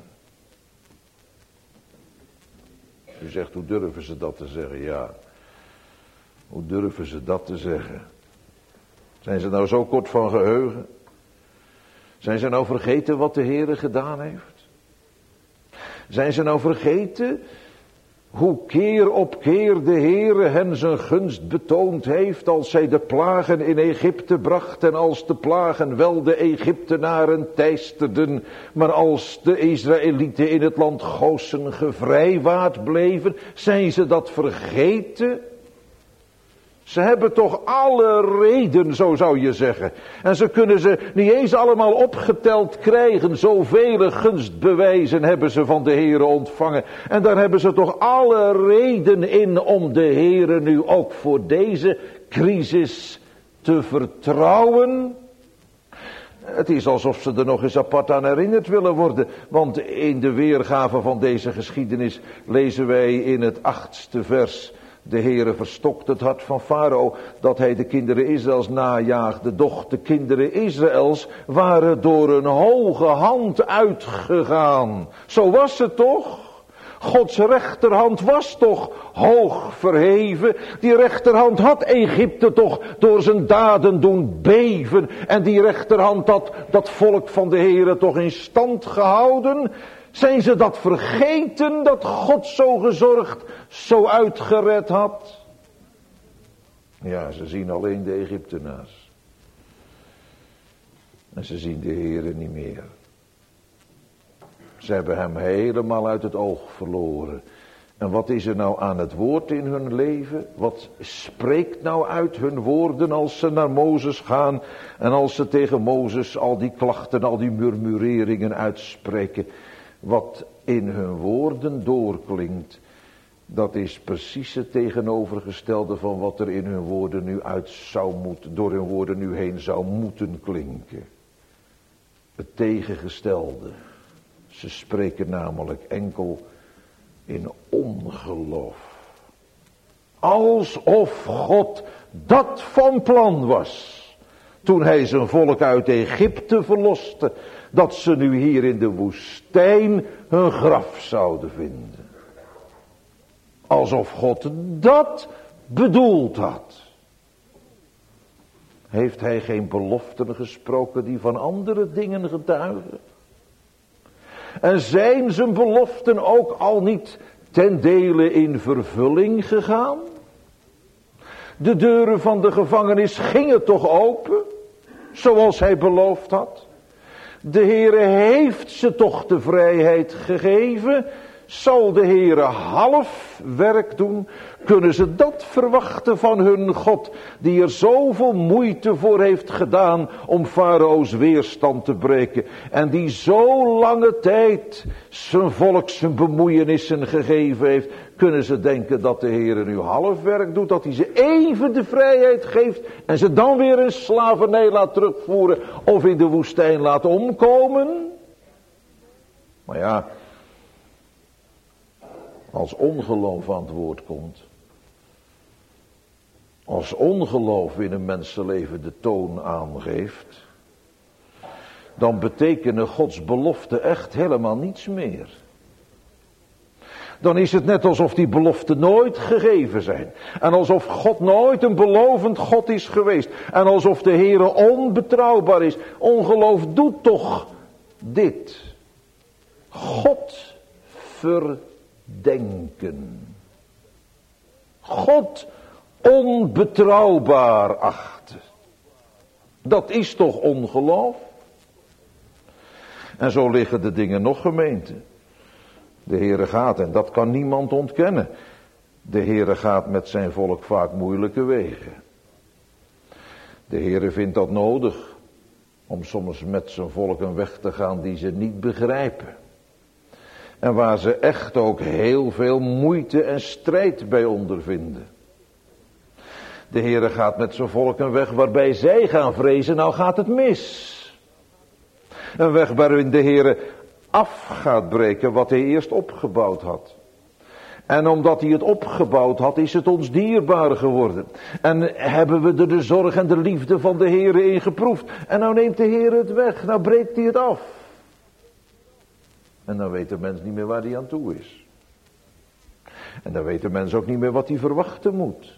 U zegt, hoe durven ze dat te zeggen? Ja, hoe durven ze dat te zeggen? Zijn ze nou zo kort van geheugen? Zijn ze nou vergeten wat de Heere gedaan heeft? Zijn ze nou vergeten hoe keer op keer de Heere hen zijn gunst betoond heeft als zij de plagen in Egypte bracht en als de plagen wel de Egyptenaren teisterden, maar als de Israëlieten in het land Gosen gevrijwaard bleven? Zijn ze dat vergeten? Ze hebben toch alle reden, zo zou je zeggen. En ze kunnen ze niet eens allemaal opgeteld krijgen. Zoveel gunstbewijzen hebben ze van de Heere ontvangen. En daar hebben ze toch alle reden in om de Heere nu ook voor deze crisis te vertrouwen. Het is alsof ze er nog eens apart aan herinnerd willen worden. Want in de weergave van deze geschiedenis lezen wij in het achtste vers: de Heere verstokt het hart van Farao, dat hij de kinderen Israëls najaagde. Doch de kinderen Israëls waren door een hoge hand uitgegaan. Zo was het toch? Gods rechterhand was toch hoog verheven. Die rechterhand had Egypte toch door zijn daden doen beven. En die rechterhand had dat volk van de Heere toch in stand gehouden. Zijn ze dat vergeten, dat God zo gezorgd, zo uitgered had? Ja, ze zien alleen de Egyptenaars. En ze zien de Heere niet meer. Ze hebben hem helemaal uit het oog verloren. En wat is er nou aan het woord in hun leven? Wat spreekt nou uit hun woorden als ze naar Mozes gaan en als ze tegen Mozes al die klachten, al die murmureringen uitspreken? Wat in hun woorden doorklinkt, dat is precies het tegenovergestelde van wat er in hun woorden nu uit zou moeten, door hun woorden nu heen zou moeten klinken. Het tegengestelde. Ze spreken namelijk enkel in ongeloof. Alsof God dat van plan was, toen hij zijn volk uit Egypte verloste, dat ze nu hier in de woestijn hun graf zouden vinden. Alsof God dat bedoeld had. Heeft hij geen beloften gesproken die van andere dingen getuigen? En zijn zijn beloften ook al niet ten dele in vervulling gegaan? De deuren van de gevangenis gingen toch open, zoals hij beloofd had? De Heere heeft ze toch de vrijheid gegeven? Zal de Heere half werk doen? Kunnen ze dat verwachten van hun God, die er zoveel moeite voor heeft gedaan om Farao's weerstand te breken, en die zo lange tijd zijn volk zijn bemoeienissen gegeven heeft? Kunnen ze denken dat de Heere nu half werk doet, dat hij ze even de vrijheid geeft en ze dan weer in slavernij laat terugvoeren of in de woestijn laat omkomen? Maar ja, als ongeloof aan het woord komt, als ongeloof in een mensenleven de toon aangeeft, dan betekenen Gods beloften echt helemaal niets meer. Dan is het net alsof die beloften nooit gegeven zijn. En alsof God nooit een belovend God is geweest. En alsof de Heere onbetrouwbaar is. Ongeloof doet toch dit: God verdenken. God onbetrouwbaar achten. Dat is toch ongeloof? En zo liggen de dingen nog, gemeente. De Heere gaat, en dat kan niemand ontkennen. De Heere gaat met zijn volk vaak moeilijke wegen. De Heere vindt dat nodig om soms met zijn volk een weg te gaan die ze niet begrijpen. En waar ze echt ook heel veel moeite en strijd bij ondervinden. De Heere gaat met zijn volk een weg waarbij zij gaan vrezen, nou gaat het mis. Een weg waarin de Heere af gaat breken wat hij eerst opgebouwd had. En omdat hij het opgebouwd had, is het ons dierbaar geworden. En hebben we er de zorg en de liefde van de Heere in geproefd. En nou neemt de Heere het weg, nou breekt hij het af. En dan weet de mens niet meer waar hij aan toe is. En dan weet de mens ook niet meer wat hij verwachten moet.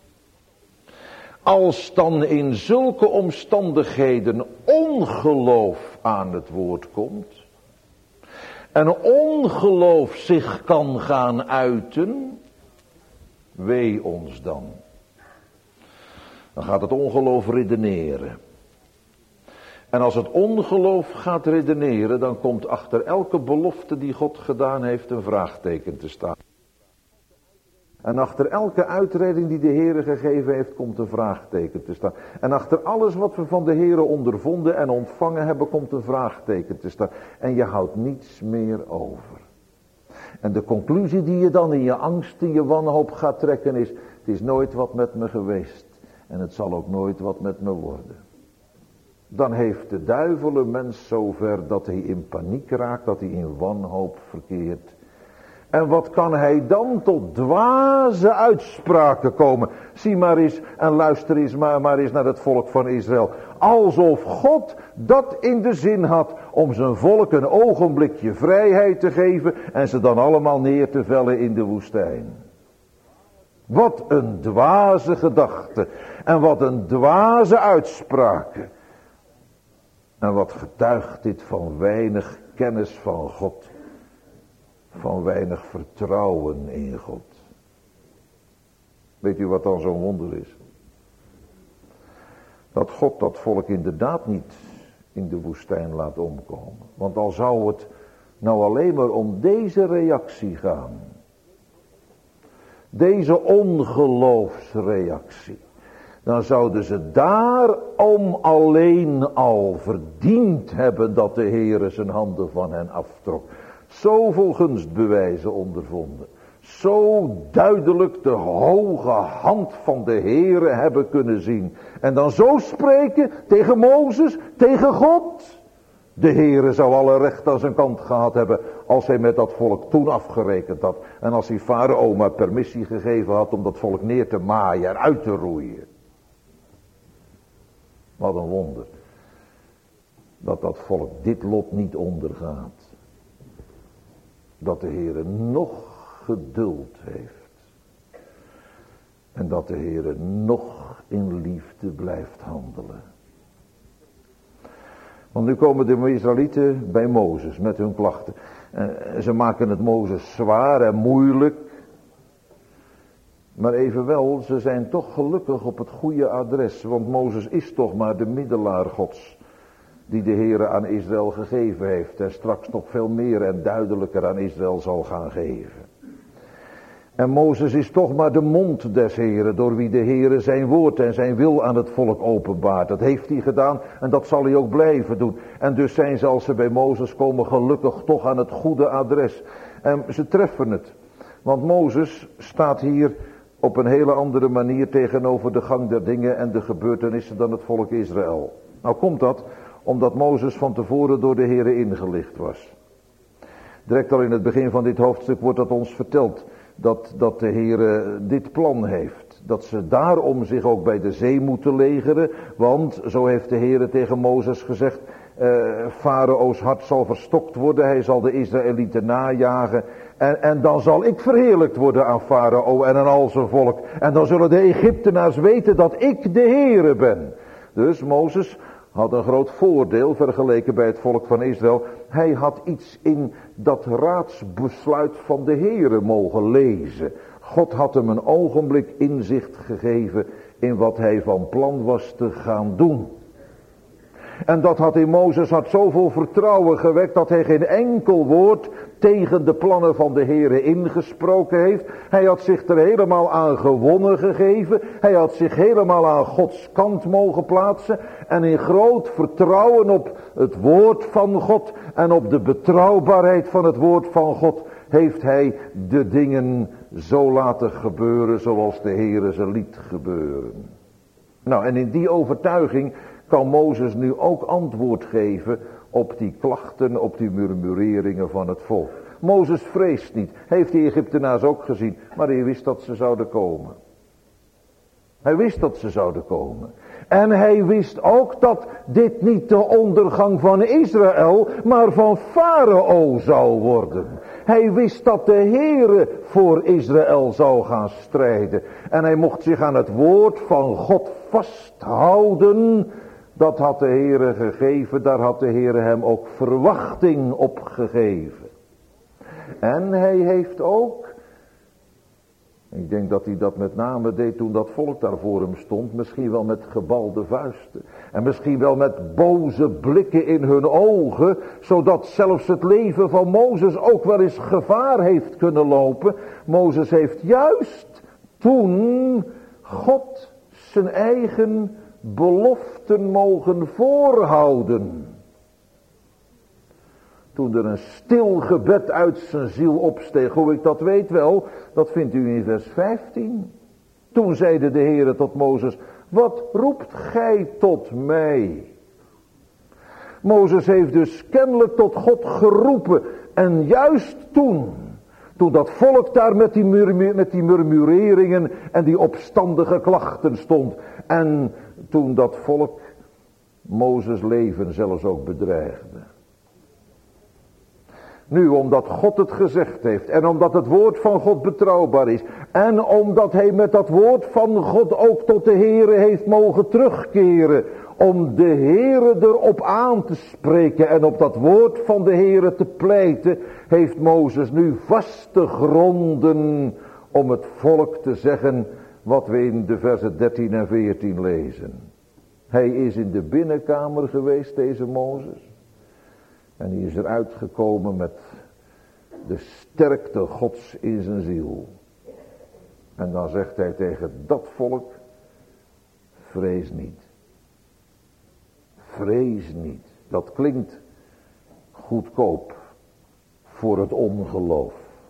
Als dan in zulke omstandigheden ongeloof aan het woord komt, en ongeloof zich kan gaan uiten, wee ons dan. Dan gaat het ongeloof redeneren. En als het ongeloof gaat redeneren, dan komt achter elke belofte die God gedaan heeft een vraagteken te staan. En achter elke uitreding die de Heere gegeven heeft, komt een vraagteken te staan. En achter alles wat we van de Heere ondervonden en ontvangen hebben, komt een vraagteken te staan. En je houdt niets meer over. En de conclusie die je dan in je angst, in je wanhoop gaat trekken is, het is nooit wat met me geweest. En het zal ook nooit wat met me worden. Dan heeft de duivel een mens zover dat hij in paniek raakt, dat hij in wanhoop verkeert. En wat kan hij dan tot dwaze uitspraken komen? Zie maar eens en luister eens maar, maar eens naar het volk van Israël. Alsof God dat in de zin had om zijn volk een ogenblikje vrijheid te geven en ze dan allemaal neer te vellen in de woestijn. Wat een dwaze gedachte en wat een dwaze uitspraken. En wat getuigt dit van weinig kennis van God. Van weinig vertrouwen in God. Weet u wat dan zo'n wonder is? Dat God dat volk inderdaad niet in de woestijn laat omkomen. Want al zou het nou alleen maar om deze reactie gaan. Deze ongeloofsreactie. Dan zouden ze daarom alleen al verdiend hebben dat de Heere zijn handen van hen aftrok. Zoveel gunstbewijzen ondervonden. Zo duidelijk de hoge hand van de Heere hebben kunnen zien. En dan zo spreken tegen Mozes, tegen God. De Heere zou alle recht aan zijn kant gehad hebben als hij met dat volk toen afgerekend had. En als hij Farao maar permissie gegeven had om dat volk neer te maaien en uit te roeien. Wat een wonder. Dat dat volk dit lot niet ondergaat. Dat de Heere nog geduld heeft. En dat de Heere nog in liefde blijft handelen. Want nu komen de Israëlieten bij Mozes met hun klachten. En ze maken het Mozes zwaar en moeilijk. Maar evenwel, ze zijn toch gelukkig op het goede adres. Want Mozes is toch maar de middelaar Gods. Die de Heere aan Israël gegeven heeft. En straks nog veel meer en duidelijker aan Israël zal gaan geven. En Mozes is toch maar de mond des Heeren. Door wie de Heere zijn woord en zijn wil aan het volk openbaart. Dat heeft hij gedaan en dat zal hij ook blijven doen. En dus zijn ze als ze bij Mozes komen gelukkig toch aan het goede adres. En ze treffen het. Want Mozes staat hier op een hele andere manier tegenover de gang der dingen en de gebeurtenissen dan het volk Israël. Nou komt dat omdat Mozes van tevoren door de Heere ingelicht was. Direct al in het begin van dit hoofdstuk wordt dat ons verteld. Dat, dat de Heere dit plan heeft. Dat ze daarom zich ook bij de zee moeten legeren. Want, zo heeft de Heere tegen Mozes gezegd. Uh, Farao's hart zal verstokt worden. Hij zal de Israëlieten najagen. En, en dan zal ik verheerlijkt worden aan Farao en aan al zijn volk. En dan zullen de Egyptenaars weten dat ik de Heere ben. Dus Mozes had een groot voordeel vergeleken bij het volk van Israël. Hij had iets in dat raadsbesluit van de Heere mogen lezen. God had hem een ogenblik inzicht gegeven in wat hij van plan was te gaan doen. En dat had in Mozes hart zoveel vertrouwen gewekt dat hij geen enkel woord tegen de plannen van de Heere ingesproken heeft. Hij had zich er helemaal aan gewonnen gegeven. Hij had zich helemaal aan Gods kant mogen plaatsen. En in groot vertrouwen op het woord van God en op de betrouwbaarheid van het woord van God heeft hij de dingen zo laten gebeuren zoals de Heere ze liet gebeuren. Nou, en in die overtuiging kan Mozes nu ook antwoord geven op die klachten, op die murmureringen van het volk. Mozes vreest niet. Heeft die Egyptenaars ook gezien, maar hij wist dat ze zouden komen. Hij wist dat ze zouden komen. En hij wist ook dat dit niet de ondergang van Israël, maar van Farao zou worden. Hij wist dat de Heere voor Israël zou gaan strijden. En hij mocht zich aan het woord van God vasthouden. Dat had de Heere gegeven, daar had de Heere hem ook verwachting op gegeven. En hij heeft ook, ik denk dat hij dat met name deed toen dat volk daar voor hem stond, misschien wel met gebalde vuisten. En misschien wel met boze blikken in hun ogen, zodat zelfs het leven van Mozes ook wel eens gevaar heeft kunnen lopen. Mozes heeft juist toen God zijn eigen beloften mogen voorhouden. Toen er een stil gebed uit zijn ziel opsteeg, hoe ik dat weet wel, dat vindt u in vers vijftien. Toen zeide de Heere tot Mozes, wat roept gij tot mij? Mozes heeft dus kennelijk tot God geroepen. En juist toen, toen dat volk daar met die, murmu- met die murmureringen en die opstandige klachten stond. En toen dat volk Mozes leven zelfs ook bedreigde. Nu, omdat God het gezegd heeft en omdat het woord van God betrouwbaar is en omdat hij met dat woord van God ook tot de Heere heeft mogen terugkeren, om de Heere erop aan te spreken en op dat woord van de Heere te pleiten, heeft Mozes nu vaste gronden om het volk te zeggen wat we in de versen dertien en veertien lezen. Hij is in de binnenkamer geweest, deze Mozes. En hij is eruit gekomen met de sterkte Gods in zijn ziel. En dan zegt hij tegen dat volk, vrees niet. Vrees niet. Dat klinkt goedkoop voor het ongeloof.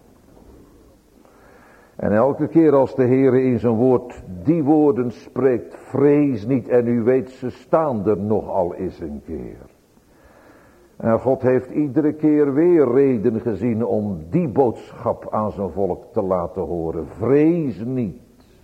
En elke keer als de Heere in zijn woord die woorden spreekt, vrees niet. En u weet, ze staan er nogal eens een keer. En God heeft iedere keer weer reden gezien om die boodschap aan zijn volk te laten horen. Vrees niet.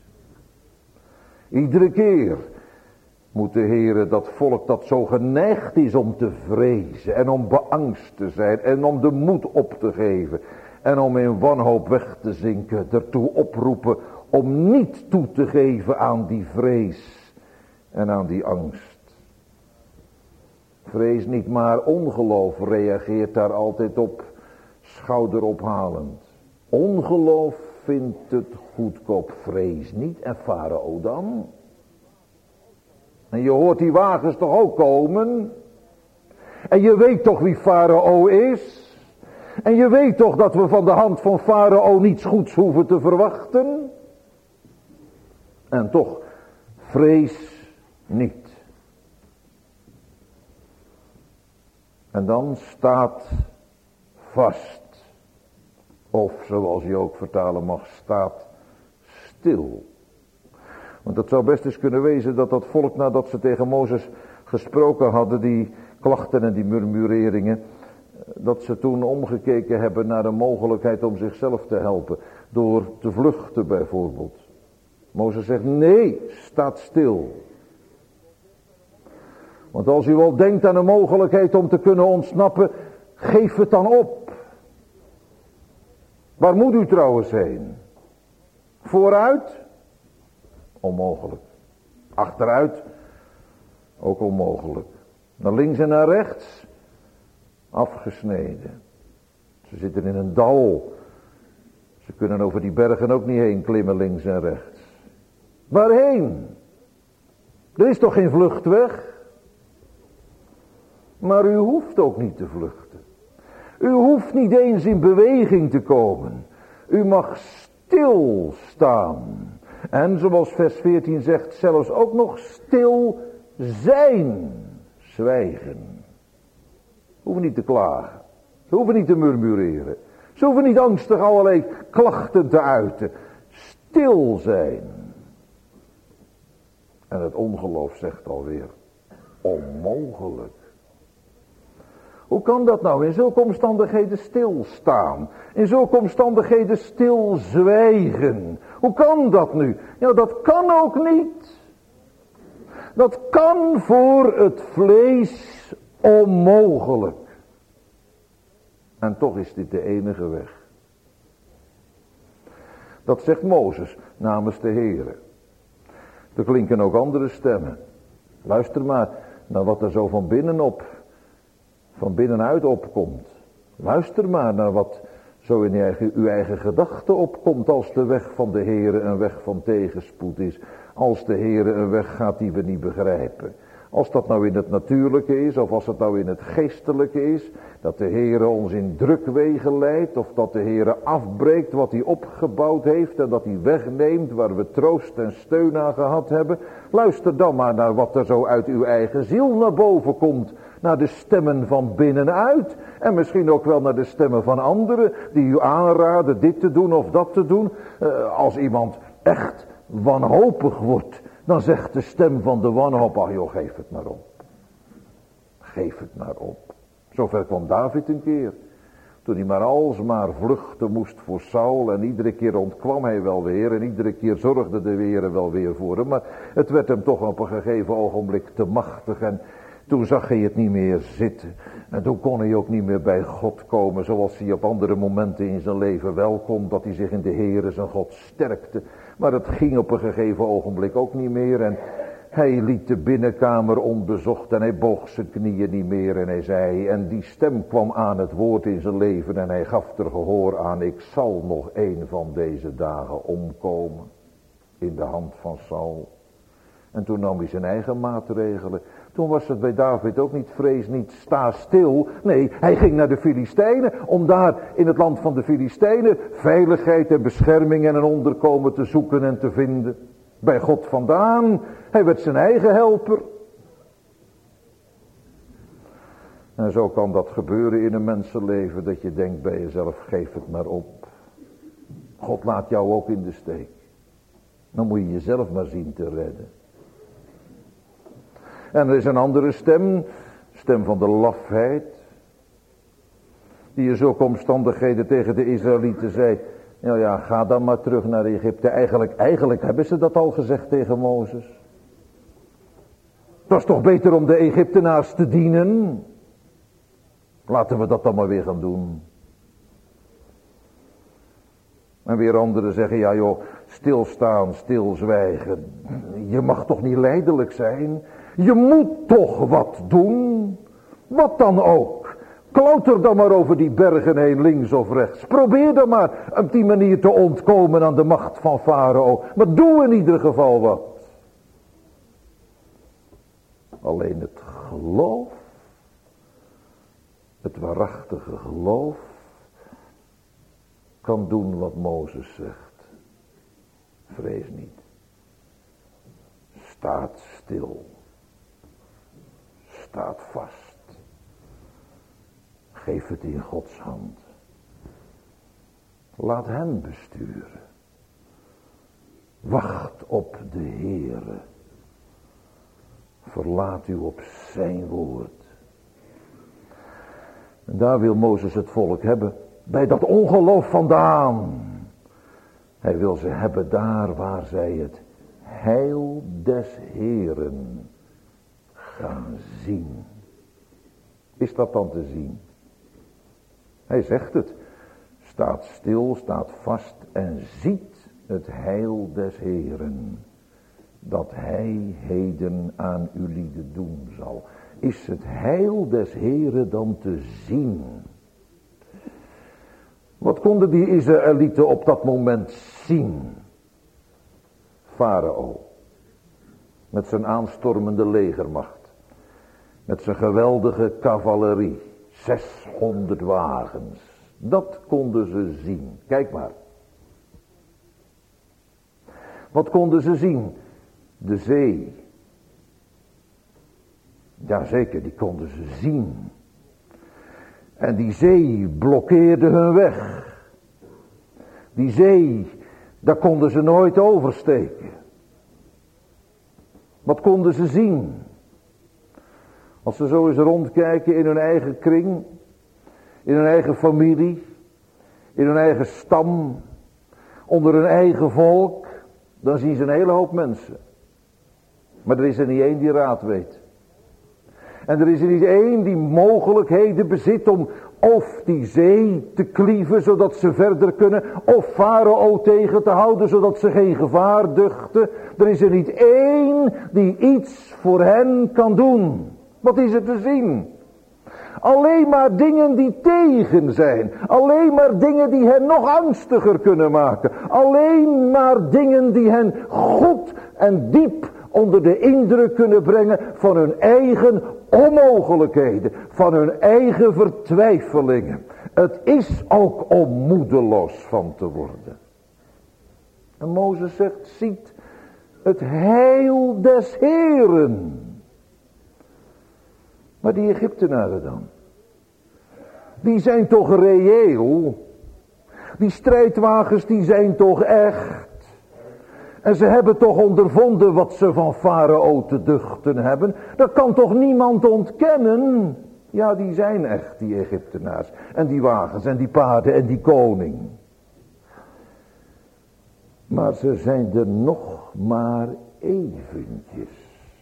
Iedere keer moet de Heere dat volk dat zo geneigd is om te vrezen en om beangst te zijn en om de moed op te geven en om in wanhoop weg te zinken, ertoe oproepen om niet toe te geven aan die vrees en aan die angst. Vrees niet, maar ongeloof reageert daar altijd op, schouderophalend. Ongeloof vindt het goedkoop, vrees niet. En Farao dan? En je hoort die wagens toch ook komen? En je weet toch wie Farao is? En je weet toch dat we van de hand van Farao niets goeds hoeven te verwachten? En toch, vrees niet. En dan staat vast. Of zoals je ook vertalen mag, staat stil. Want het zou best eens kunnen wezen dat dat volk nadat ze tegen Mozes gesproken hadden, die klachten en die murmureringen, dat ze toen omgekeken hebben naar de mogelijkheid om zichzelf te helpen. Door te vluchten bijvoorbeeld. Mozes zegt nee, staat stil. Want als u wel denkt aan een mogelijkheid om te kunnen ontsnappen, geef het dan op. Waar moet u trouwens heen? Vooruit? Onmogelijk. Achteruit? Ook onmogelijk. Naar links en naar rechts? Afgesneden. Ze zitten in een dal. Ze kunnen over die bergen ook niet heen klimmen links en rechts. Waarheen? Er is toch geen vluchtweg? Maar u hoeft ook niet te vluchten. U hoeft niet eens in beweging te komen. U mag stilstaan. En zoals vers veertien zegt, zelfs ook nog stil zijn. Zwijgen. Ze hoeven niet te klagen. Ze hoeven niet te murmureren. Ze hoeven niet angstig allerlei klachten te uiten. Stil zijn. En het ongeloof zegt alweer, onmogelijk. Hoe kan dat nou? In zulke omstandigheden stilstaan. In zulke omstandigheden stilzwijgen. Hoe kan dat nu? Ja, dat kan ook niet. Dat kan voor het vlees onmogelijk. En toch is dit de enige weg. Dat zegt Mozes namens de Heere. Er klinken ook andere stemmen. Luister maar naar wat er zo van binnenop, van binnenuit opkomt. Luister maar naar wat zo in uw eigen, uw eigen gedachten opkomt als de weg van de Heere een weg van tegenspoed is. Als de Heere een weg gaat die we niet begrijpen. Als dat nou in het natuurlijke is, of als het nou in het geestelijke is, dat de Heere ons in drukwegen leidt, of dat de Heere afbreekt wat hij opgebouwd heeft en dat hij wegneemt waar we troost en steun aan gehad hebben. Luister dan maar naar wat er zo uit uw eigen ziel naar boven komt, naar de stemmen van binnenuit en misschien ook wel naar de stemmen van anderen die u aanraden dit te doen of dat te doen. Uh, als iemand echt wanhopig wordt, dan zegt de stem van de wanhoop, ach joh, geef het maar op. Geef het maar op. Zover kwam David een keer. Toen hij maar alsmaar vluchten moest voor Saul. En iedere keer ontkwam hij wel weer. En iedere keer zorgde de Heere wel weer voor hem. Maar het werd hem toch op een gegeven ogenblik te machtig. En toen zag hij het niet meer zitten. En toen kon hij ook niet meer bij God komen. Zoals hij op andere momenten in zijn leven wel kon. Dat hij zich in de Heere zijn God sterkte. Maar het ging op een gegeven ogenblik ook niet meer. En hij liet de binnenkamer onbezocht en hij boog zijn knieën niet meer en hij zei, en die stem kwam aan het woord in zijn leven en hij gaf er gehoor aan, ik zal nog een van deze dagen omkomen in de hand van Saul. En toen nam hij zijn eigen maatregelen. Toen was het bij David ook niet vrees, niet sta stil. Nee, hij ging naar de Filistijnen om daar in het land van de Filistijnen veiligheid en bescherming en een onderkomen te zoeken en te vinden. Bij God vandaan. Hij werd zijn eigen helper. En zo kan dat gebeuren in een mensenleven, dat je denkt bij jezelf, geef het maar op. God laat jou ook in de steek. Dan moet je jezelf maar zien te redden. En er is een andere stem, stem van de lafheid, die in zulke omstandigheden tegen de Israëlieten zei, nou ja, ga dan maar terug naar Egypte. Eigenlijk, eigenlijk hebben ze dat al gezegd tegen Mozes. Het was toch beter om de Egyptenaars te dienen? Laten we dat dan maar weer gaan doen. En weer anderen zeggen, ja joh, stilstaan, stilzwijgen. Je mag toch niet lijdelijk zijn? Je moet toch wat doen? Wat dan ook. Klauter dan maar over die bergen heen, links of rechts. Probeer dan maar op die manier te ontkomen aan de macht van Farao. Maar doe in ieder geval wat. Alleen het geloof, het waarachtige geloof, kan doen wat Mozes zegt. Vrees niet. Staat stil. Staat vast. Geef het in Gods hand. Laat hem besturen. Wacht op de Heere. Verlaat u op zijn woord. En daar wil Mozes het volk hebben. Bij dat ongeloof vandaan. Hij wil ze hebben daar waar zij het heil des Heeren gaan zien. Is dat dan te zien? Hij zegt het. Staat stil, staat vast en ziet het heil des Heeren. Dat hij heden aan uw lieden doen zal. Is het heil des Heeren dan te zien? Wat konden die Israëlieten op dat moment zien? Farao. Met zijn aanstormende legermacht. Met zijn geweldige cavalerie. zeshonderd wagens. Dat konden ze zien. Kijk maar. Wat konden ze zien? De zee. Jazeker, die konden ze zien. En die zee blokkeerde hun weg. Die zee, daar konden ze nooit oversteken. Wat konden ze zien? Als ze zo eens rondkijken in hun eigen kring, in hun eigen familie, in hun eigen stam, onder hun eigen volk, dan zien ze een hele hoop mensen. Maar er is er niet één die raad weet. En er is er niet één die mogelijkheden bezit om of die zee te klieven zodat ze verder kunnen, of Farao tegen te houden zodat ze geen gevaar duchten. Er is er niet één die iets voor hen kan doen. Wat is er te zien? Alleen maar dingen die tegen zijn. Alleen maar dingen die hen nog angstiger kunnen maken. Alleen maar dingen die hen goed en diep onder de indruk kunnen brengen van hun eigen onmogelijkheden. Van hun eigen vertwijfelingen. Het is ook om moedeloos van te worden. En Mozes zegt, ziet het heil des Heeren. Maar die Egyptenaren dan? Die zijn toch reëel? Die strijdwagens die zijn toch echt? En ze hebben toch ondervonden wat ze van Farao te duchten hebben? Dat kan toch niemand ontkennen? Ja, die zijn echt, die Egyptenaars. En die wagens en die paarden en die koning. Maar ze zijn er nog maar eventjes.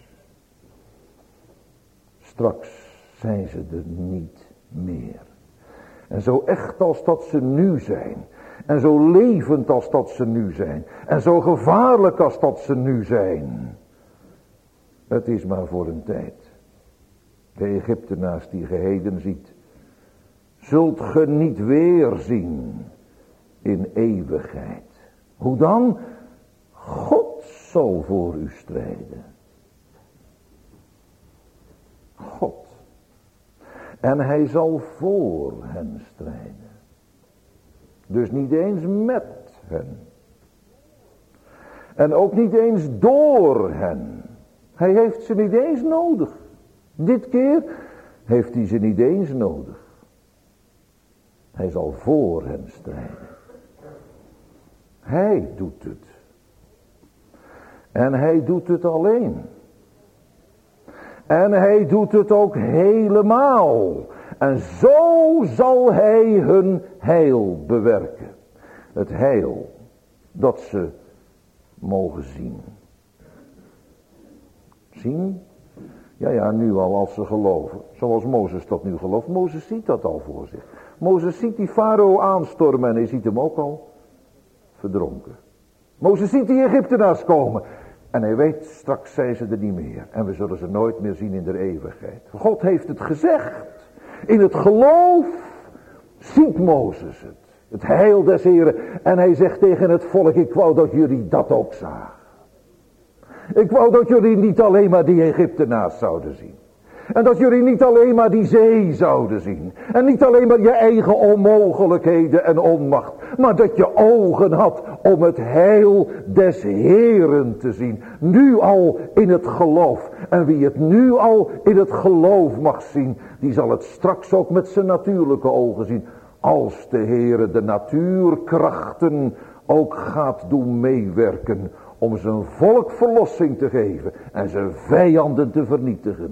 Straks zijn ze er niet meer. En zo echt als dat ze nu zijn. En zo levend als dat ze nu zijn. En zo gevaarlijk als dat ze nu zijn. Het is maar voor een tijd. De Egyptenaars die ge heden ziet. Zult ge niet weer zien. In eeuwigheid. Hoe dan? God zal voor u strijden. God. En hij zal voor hen strijden. Dus niet eens met hen. En ook niet eens door hen. Hij heeft ze niet eens nodig. Dit keer heeft hij ze niet eens nodig. Hij zal voor hen strijden. Hij doet het. En hij doet het alleen. En hij doet het ook helemaal. En zo zal hij hun heil bewerken. Het heil dat ze mogen zien. Zien? Ja, ja, nu al als ze geloven. Zoals Mozes dat nu gelooft. Mozes ziet dat al voor zich. Mozes ziet die farao aanstormen en hij ziet hem ook al verdronken. Mozes ziet die Egyptenaars komen. En hij weet, straks zijn ze er niet meer. En we zullen ze nooit meer zien in de eeuwigheid. God heeft het gezegd. In het geloof ziet Mozes het. Het heil des Heren. En hij zegt tegen het volk, ik wou dat jullie dat ook zagen. Ik wou dat jullie niet alleen maar die Egyptenaars zouden zien. En dat jullie niet alleen maar die zee zouden zien. En niet alleen maar je eigen onmogelijkheden en onmacht. Maar dat je ogen had om het heil des Heeren te zien. Nu al in het geloof. En wie het nu al in het geloof mag zien. Die zal het straks ook met zijn natuurlijke ogen zien. Als de Heere de natuurkrachten ook gaat doen meewerken. Om zijn volk verlossing te geven. En zijn vijanden te vernietigen.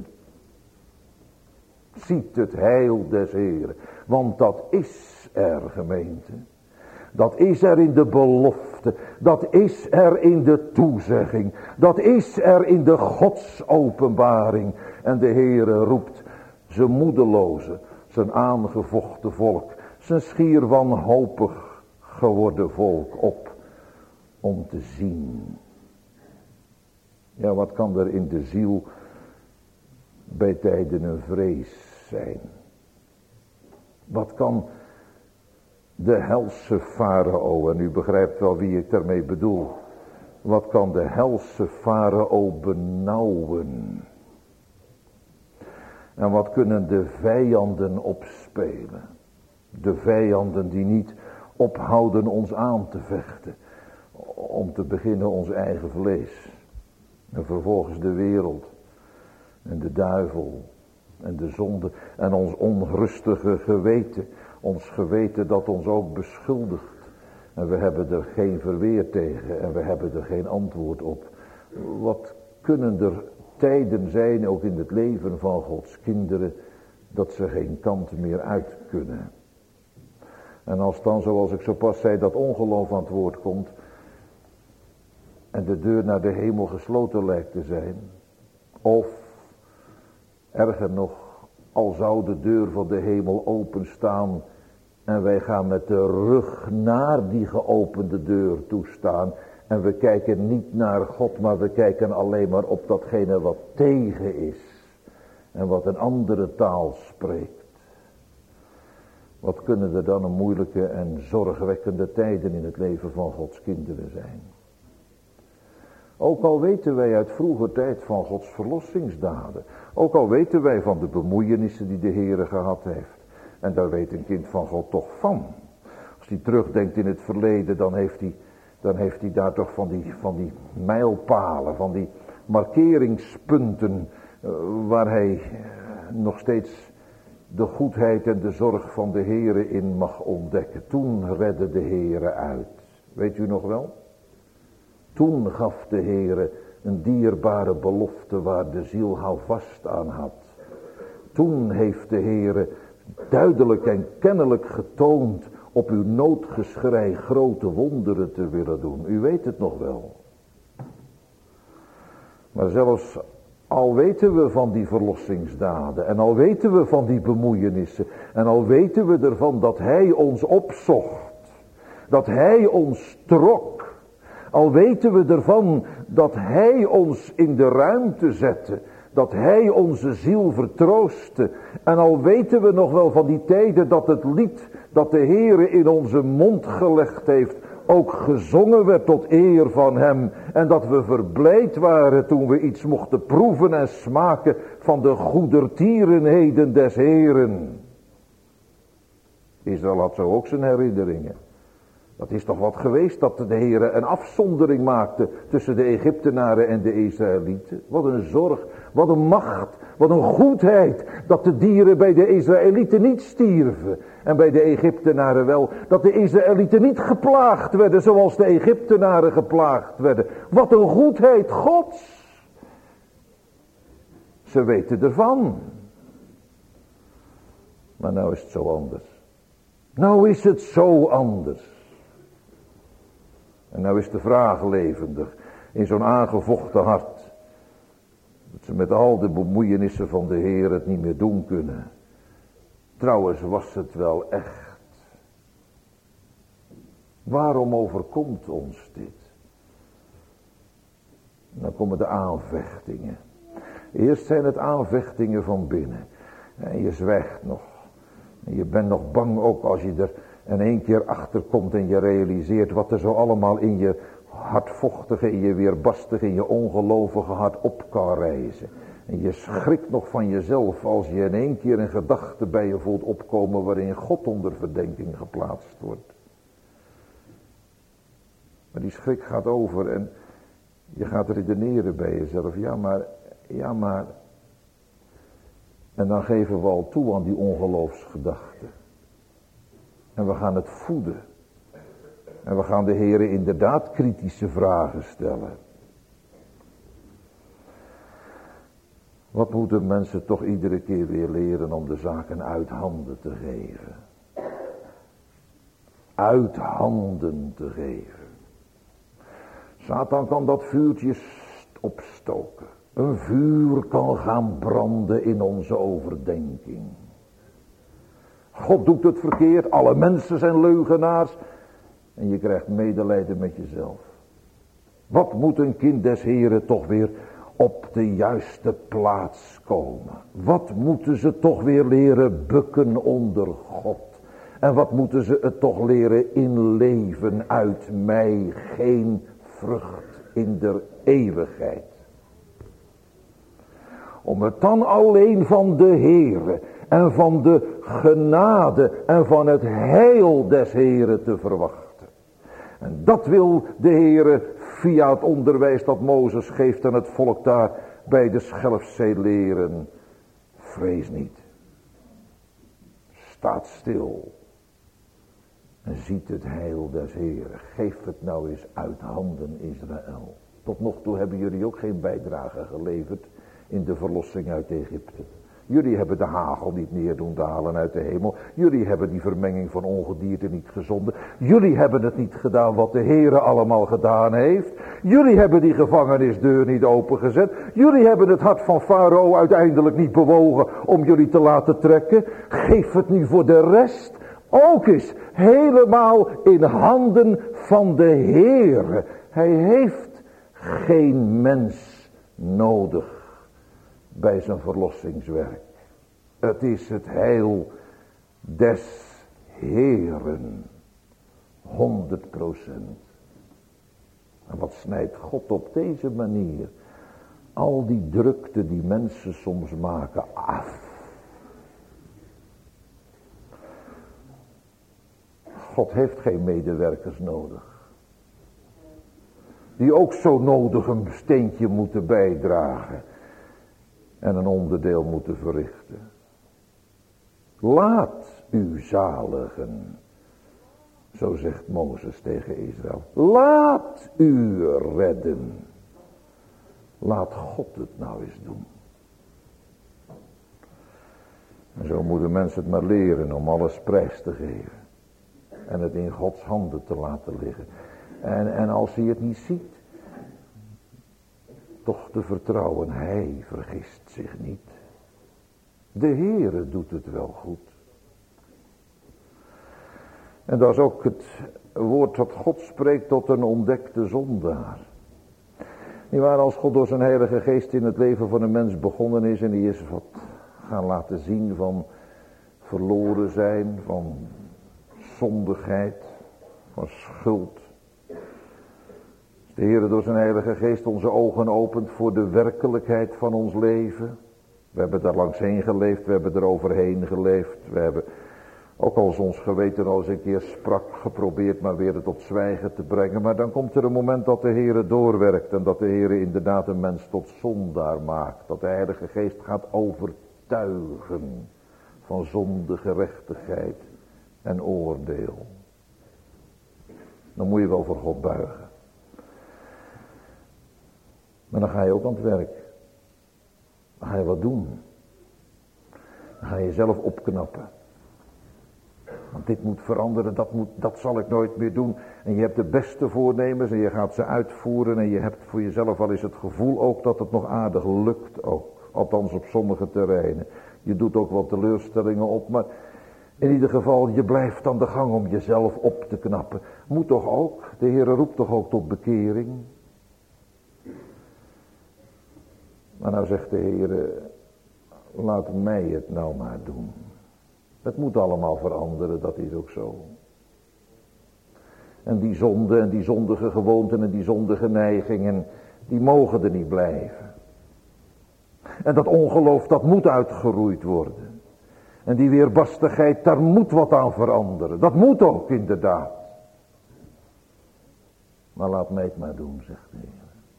Ziet het heil des Heren. Want dat is er, gemeente. Dat is er in de belofte. Dat is er in de toezegging. Dat is er in de godsopenbaring. En de Heere roept zijn moedeloze, zijn aangevochten volk, zijn schier wanhopig geworden volk op. Om te zien. Ja, wat kan er in de ziel bij tijden een vrees zijn? Wat kan de helse farao, en u begrijpt wel wie ik daarmee bedoel. Wat kan de helse farao benauwen? En wat kunnen de vijanden opspelen? De vijanden die niet ophouden ons aan te vechten. Om te beginnen ons eigen vlees. En vervolgens de wereld. En de duivel. En de zonde. En ons onrustige geweten. Ons geweten dat ons ook beschuldigt. En we hebben er geen verweer tegen. En we hebben er geen antwoord op. Wat kunnen er tijden zijn, ook in het leven van Gods kinderen, dat ze geen kant meer uit kunnen. En als dan, zoals ik zo pas zei, dat ongeloof aan het woord komt en de deur naar de hemel gesloten lijkt te zijn, of erger nog, al zou de deur van de hemel openstaan en wij gaan met de rug naar die geopende deur toestaan en we kijken niet naar God, maar we kijken alleen maar op datgene wat tegen is en wat een andere taal spreekt. Wat kunnen er dan een moeilijke en zorgwekkende tijden in het leven van Gods kinderen zijn. Ook al weten wij uit vroeger tijd van Gods verlossingsdaden. Ook al weten wij van de bemoeienissen die de Heere gehad heeft. En daar weet een kind van God toch van. Als hij terugdenkt in het verleden, dan heeft hij, dan heeft hij daar toch van die, van die mijlpalen, van die markeringspunten, uh, waar hij uh, nog steeds de goedheid en de zorg van de Heere in mag ontdekken. Toen redde de Heere uit. Weet u nog wel? Toen gaf de Heere een dierbare belofte waar de ziel houvast aan had. Toen heeft de Heere duidelijk en kennelijk getoond op uw noodgeschrei grote wonderen te willen doen. U weet het nog wel. Maar zelfs al weten we van die verlossingsdaden en al weten we van die bemoeienissen en al weten we ervan dat Hij ons opzocht, dat Hij ons trok, al weten we ervan dat Hij ons in de ruimte zette, dat Hij onze ziel vertroostte. En al weten we nog wel van die tijden dat het lied dat de Heere in onze mond gelegd heeft ook gezongen werd tot eer van Hem. En dat we verblijd waren toen we iets mochten proeven en smaken van de goedertierenheden des Heeren. Israël had zo ook zijn herinneringen. Dat is toch wat geweest dat de Heere een afzondering maakte tussen de Egyptenaren en de Israëlieten. Wat een zorg, wat een macht, wat een goedheid dat de dieren bij de Israëlieten niet stierven. En bij de Egyptenaren wel, dat de Israëlieten niet geplaagd werden zoals de Egyptenaren geplaagd werden. Wat een goedheid Gods. Ze weten ervan. Maar nou is het zo anders. Nou is het zo anders. En nou is de vraag levendig in zo'n aangevochten hart. Dat ze met al de bemoeienissen van de Heer het niet meer doen kunnen. Trouwens was het wel echt. Waarom overkomt ons dit? Dan komen de aanvechtingen. Eerst zijn het aanvechtingen van binnen. En je zwijgt nog. En je bent nog bang ook als je er in één keer achterkomt en je realiseert wat er zo allemaal in je hardvochtige, in je weerbastige, in je ongelovige hart op kan rijzen. En je schrikt nog van jezelf als je in één keer een gedachte bij je voelt opkomen waarin God onder verdenking geplaatst wordt. Maar die schrik gaat over en je gaat redeneren bij jezelf. Ja maar, ja maar. En dan geven we al toe aan die ongeloofsgedachten. En we gaan het voeden. En we gaan de Heere inderdaad kritische vragen stellen. Wat moeten mensen toch iedere keer weer leren om de zaken uit handen te geven? Uit handen te geven. Satan kan dat vuurtje opstoken. Een vuur kan gaan branden in onze overdenking. God doet het verkeerd, alle mensen zijn leugenaars. En je krijgt medelijden met jezelf. Wat moet een kind des Heren toch weer op de juiste plaats komen? Wat moeten ze toch weer leren bukken onder God? En wat moeten ze het toch leren inleven uit mij geen vrucht in der eeuwigheid? om het dan alleen van de Heere en van de genade en van het heil des Heere te verwachten. En dat wil de Heere via het onderwijs dat Mozes geeft aan het volk daar bij de Schelfzee leren. Vrees niet. Staat stil. En ziet het heil des Heeren. Geef het nou eens uit handen, Israël. Tot nog toe hebben jullie ook geen bijdrage geleverd in de verlossing uit Egypte. Jullie hebben de hagel niet neer doen dalen uit de hemel. Jullie hebben die vermenging van ongedierte niet gezonden. Jullie hebben het niet gedaan wat de Heere allemaal gedaan heeft. Jullie hebben die gevangenisdeur niet opengezet. Jullie hebben het hart van Farao uiteindelijk niet bewogen om jullie te laten trekken. Geef het nu voor de rest ook eens helemaal in handen van de Heere. Hij heeft geen mens nodig bij zijn verlossingswerk. Het is het heil des Heeren. honderd procent. En wat snijdt God op deze manier al die drukte die mensen soms maken af. God heeft geen medewerkers nodig. Die ook zo nodig een steentje moeten bijdragen. En een onderdeel moeten verrichten. Laat u zaligen. Zo zegt Mozes tegen Israël. Laat u redden. Laat God het nou eens doen. En zo moeten mensen het maar leren om alles prijs te geven. En het in Gods handen te laten liggen. En, en als hij het niet ziet. Toch te vertrouwen, hij vergist zich niet. De Heere doet het wel goed. En dat is ook het woord dat God spreekt tot een ontdekte zondaar. Nietwaar, als God door zijn heilige geest in het leven van een mens begonnen is en die is wat gaan laten zien van verloren zijn, van zondigheid, van schuld. De Heer door zijn heilige geest onze ogen opent voor de werkelijkheid van ons leven. We hebben daar langs heen geleefd, we hebben er overheen geleefd. We hebben ook als ons geweten al eens een keer sprak geprobeerd maar weer het tot zwijgen te brengen. Maar dan komt er een moment dat de Heer doorwerkt en dat de Heer inderdaad een mens tot zondaar maakt. Dat de heilige geest gaat overtuigen van zonde, gerechtigheid en oordeel. Dan moet je wel voor God buigen. Maar dan ga je ook aan het werk. Dan ga je wat doen. Dan ga je jezelf opknappen. Want dit moet veranderen, dat, moet, dat zal ik nooit meer doen. En je hebt de beste voornemens en je gaat ze uitvoeren. En je hebt voor jezelf al eens het gevoel ook dat het nog aardig lukt ook. Althans op sommige terreinen. Je doet ook wat teleurstellingen op. Maar in ieder geval, je blijft aan de gang om jezelf op te knappen. Moet toch ook. De Heer roept toch ook tot bekering. Maar nou zegt de Heer, laat mij het nou maar doen. Het moet allemaal veranderen, dat is ook zo. En die zonde en die zondige gewoonten en die zondige neigingen, die mogen er niet blijven. En dat ongeloof, dat moet uitgeroeid worden. En die weerbarstigheid, daar moet wat aan veranderen. Dat moet ook inderdaad. Maar laat mij het maar doen, zegt de Heer.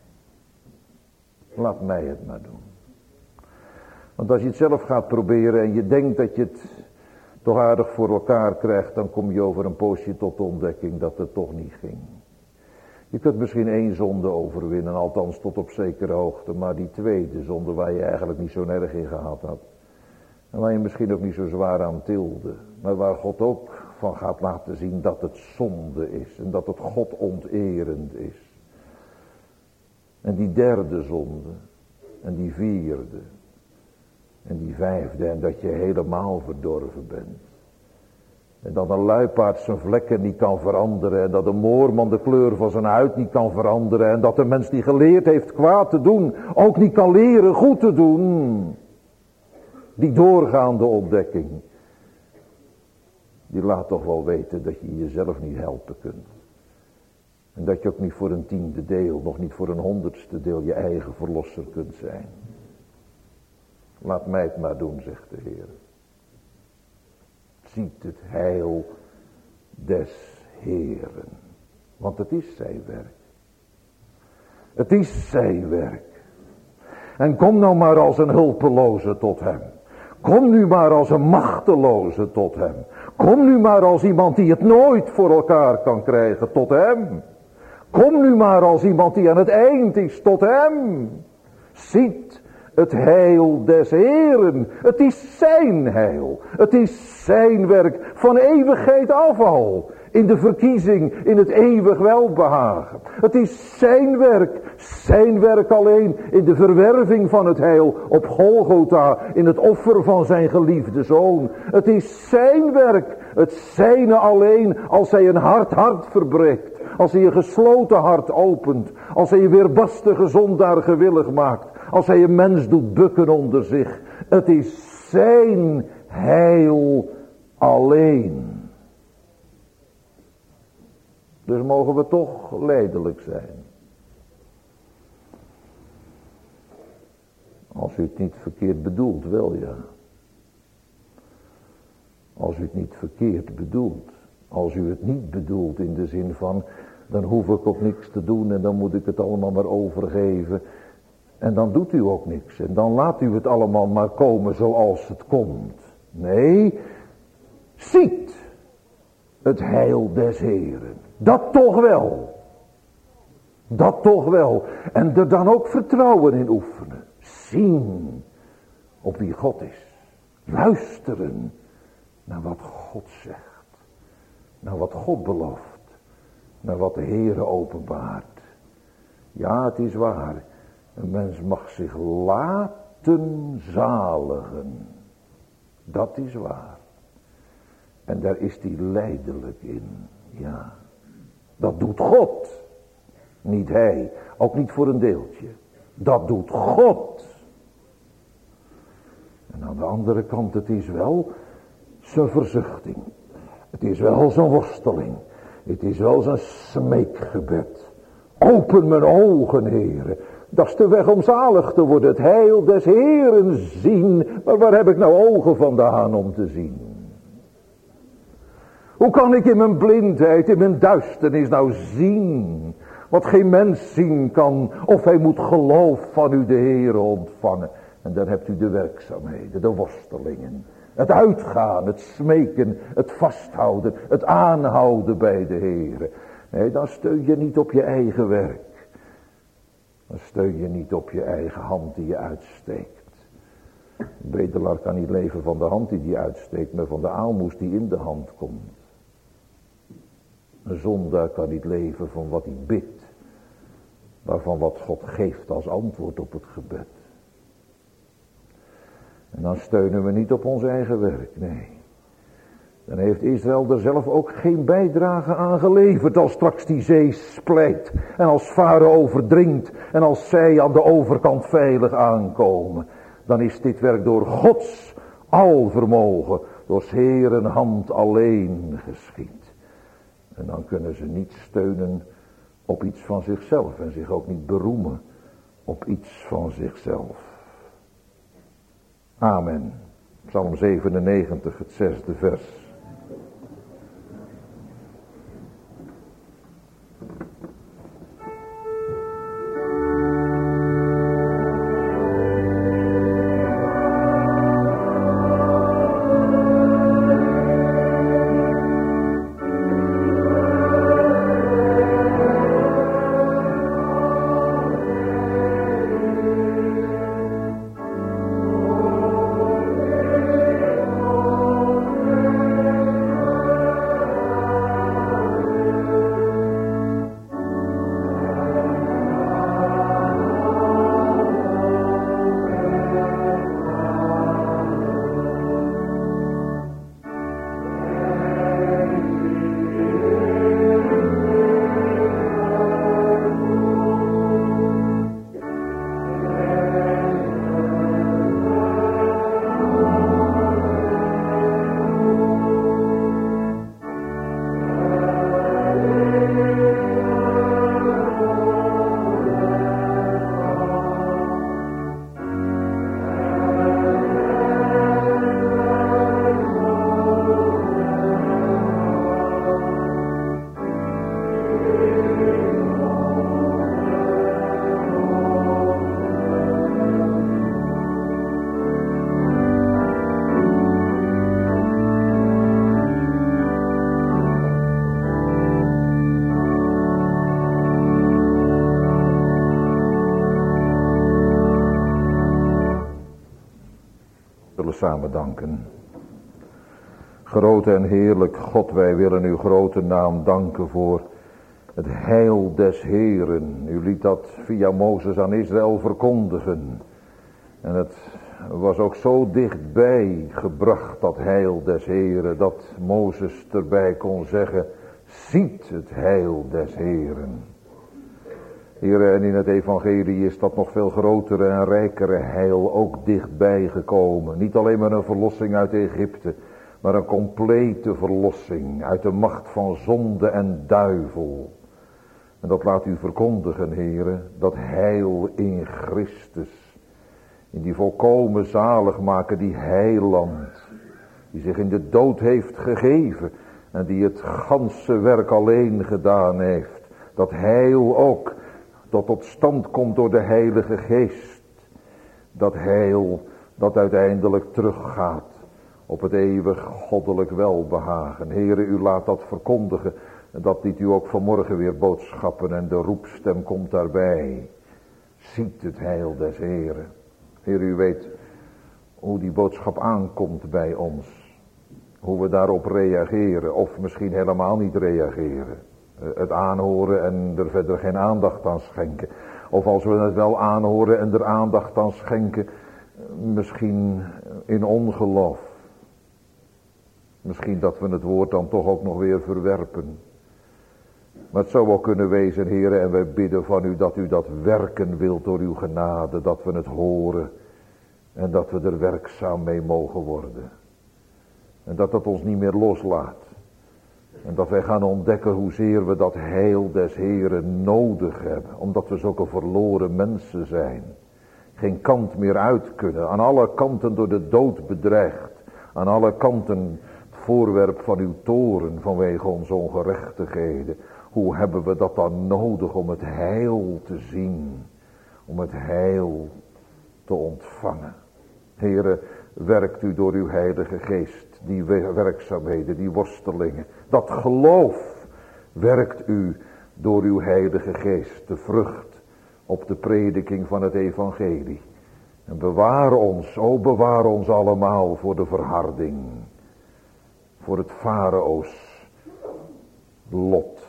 Laat mij het maar doen. Want als je het zelf gaat proberen en je denkt dat je het toch aardig voor elkaar krijgt, dan kom je over een poosje tot de ontdekking dat het toch niet ging. Je kunt misschien één zonde overwinnen, althans tot op zekere hoogte, maar die tweede zonde waar je eigenlijk niet zo erg in gehad had. En waar je misschien ook niet zo zwaar aan tilde, maar waar God ook van gaat laten zien dat het zonde is en dat het God onterend is. En die derde zonde, en die vierde, en die vijfde, en dat je helemaal verdorven bent. En dat een luipaard zijn vlekken niet kan veranderen, en dat een moorman de kleur van zijn huid niet kan veranderen, en dat een mens die geleerd heeft kwaad te doen, ook niet kan leren goed te doen. Die doorgaande ontdekking, die laat toch wel weten dat je jezelf niet helpen kunt. En dat je ook niet voor een tiende deel, nog niet voor een honderdste deel je eigen verlosser kunt zijn. Laat mij het maar doen, zegt de Heer. Ziet het heil des Heeren. Want het is zijn werk. Het is zijn werk. En kom nou maar als een hulpeloze tot hem. Kom nu maar als een machteloze tot hem. Kom nu maar als iemand die het nooit voor elkaar kan krijgen tot hem. Kom nu maar als iemand die aan het eind is tot hem. Ziet het heil des Heeren. Het is zijn heil. Het is zijn werk van eeuwigheid af al. In de verkiezing, in het eeuwig welbehagen. Het is zijn werk, zijn werk alleen in de verwerving van het heil op Golgotha, in het offer van zijn geliefde zoon. Het is zijn werk, het zijne alleen, als hij een hard hart verbreekt. Als hij een gesloten hart opent. Als hij een weerbarstige zondaar gewillig maakt. Als hij een mens doet bukken onder zich. Het is zijn heil alleen. Dus mogen we toch lijdelijk zijn. Als u het niet verkeerd bedoelt, wel ja. Als u het niet verkeerd bedoelt. Als u het niet bedoelt in de zin van, dan hoef ik ook niks te doen en dan moet ik het allemaal maar overgeven. En dan doet u ook niks. En dan laat u het allemaal maar komen zoals het komt. Nee, ziet het heil des Heeren. Dat toch wel. Dat toch wel. En er dan ook vertrouwen in oefenen. Zien op wie God is. Luisteren naar wat God zegt. Naar wat God belooft. Naar wat de Heere openbaart. Ja, het is waar. Een mens mag zich laten zaligen. Dat is waar. En daar is hij lijdelijk in. Ja. Dat doet God. Niet hij. Ook niet voor een deeltje. Dat doet God. En aan de andere kant, het is wel zijn verzuchting. Het is wel zijn worsteling. Het is wel zijn smeekgebed. Open mijn ogen, Heere. Dat is de weg om zalig te worden. Het heil des Heeren zien. Maar waar heb ik nou ogen vandaan om te zien? Hoe kan ik in mijn blindheid, in mijn duisternis nou zien wat geen mens zien kan, of hij moet geloof van u de Heere ontvangen. En dan hebt u de werkzaamheden, de worstelingen, het uitgaan, het smeken, het vasthouden, het aanhouden bij de Heere. Nee, dan steun je niet op je eigen werk. Dan steun je niet op je eigen hand die je uitsteekt. Een bedelaar kan niet leven van de hand die hij uitsteekt, maar van de aalmoes die in de hand komt. Een zondaar kan niet leven van wat hij bidt, maar van wat God geeft als antwoord op het gebed. En dan steunen we niet op ons eigen werk, nee. Dan heeft Israël er zelf ook geen bijdrage aan geleverd als straks die zee splijt en als Farao verdringt en als zij aan de overkant veilig aankomen. Dan is dit werk door Gods alvermogen, door 's Heeren hand alleen geschied. En dan kunnen ze niet steunen op iets van zichzelf en zich ook niet beroemen op iets van zichzelf. Amen. Psalm zevenennegentig, het zesde vers. zullen samen danken. Grote en heerlijk God, wij willen uw grote naam danken voor het heil des Heeren. U liet dat via Mozes aan Israël verkondigen. En het was ook zo dichtbij gebracht, dat heil des Heeren, dat Mozes erbij kon zeggen, ziet het heil des Heeren. Heere, en in het evangelie is dat nog veel grotere en rijkere heil ook dichtbij gekomen. Niet alleen maar een verlossing uit Egypte, maar een complete verlossing uit de macht van zonde en duivel. En dat laat u verkondigen, Heere, dat heil in Christus. In die volkomen zaligmaker, die heiland, die zich in de dood heeft gegeven en die het ganse werk alleen gedaan heeft. Dat heil ook, dat tot stand komt door de Heilige Geest. Dat heil dat uiteindelijk teruggaat op het eeuwig goddelijk welbehagen. Heere, u laat dat verkondigen. Dat liet u ook vanmorgen weer boodschappen en de roepstem komt daarbij. Ziet het heil des Heeren. Heer, u weet hoe die boodschap aankomt bij ons. Hoe we daarop reageren of misschien helemaal niet reageren. Het aanhoren en er verder geen aandacht aan schenken. Of als we het wel aanhoren en er aandacht aan schenken, misschien in ongeloof. Misschien dat we het woord dan toch ook nog weer verwerpen. Maar het zou wel kunnen wezen, Heere, en wij bidden van u dat u dat werken wilt door uw genade. Dat we het horen en dat we er werkzaam mee mogen worden. En dat dat ons niet meer loslaat. En dat wij gaan ontdekken hoezeer we dat heil des Heeren nodig hebben. Omdat we zulke verloren mensen zijn. Geen kant meer uit kunnen. Aan alle kanten door de dood bedreigd. Aan alle kanten het voorwerp van uw toorn vanwege onze ongerechtigheden. Hoe hebben we dat dan nodig om het heil te zien. Om het heil te ontvangen. Heere, werkt u door uw Heilige Geest. Die werkzaamheden, die worstelingen. Dat geloof werkt u door uw Heilige Geest. De vrucht op de prediking van het evangelie. En bewaar ons, o bewaar ons allemaal voor de verharding. Voor het Farao's lot.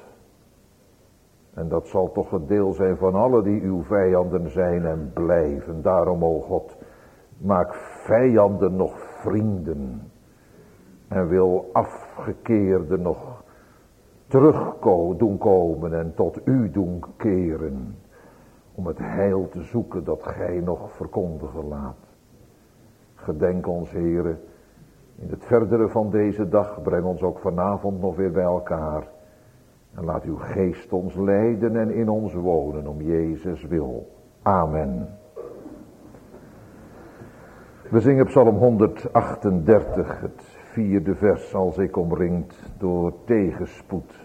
En dat zal toch het deel zijn van alle die uw vijanden zijn en blijven. Daarom, o God, maak vijanden nog vrienden. En wil afgekeerden nog terug doen komen en tot u doen keren. Om het heil te zoeken dat gij nog verkondigen laat. Gedenk ons, Heere, in het verdere van deze dag. Breng ons ook vanavond nog weer bij elkaar. En laat uw geest ons leiden en in ons wonen om Jezus wil. Amen. We zingen Psalm honderdachtendertig, het vierde vers, als ik omringd door tegenspoed.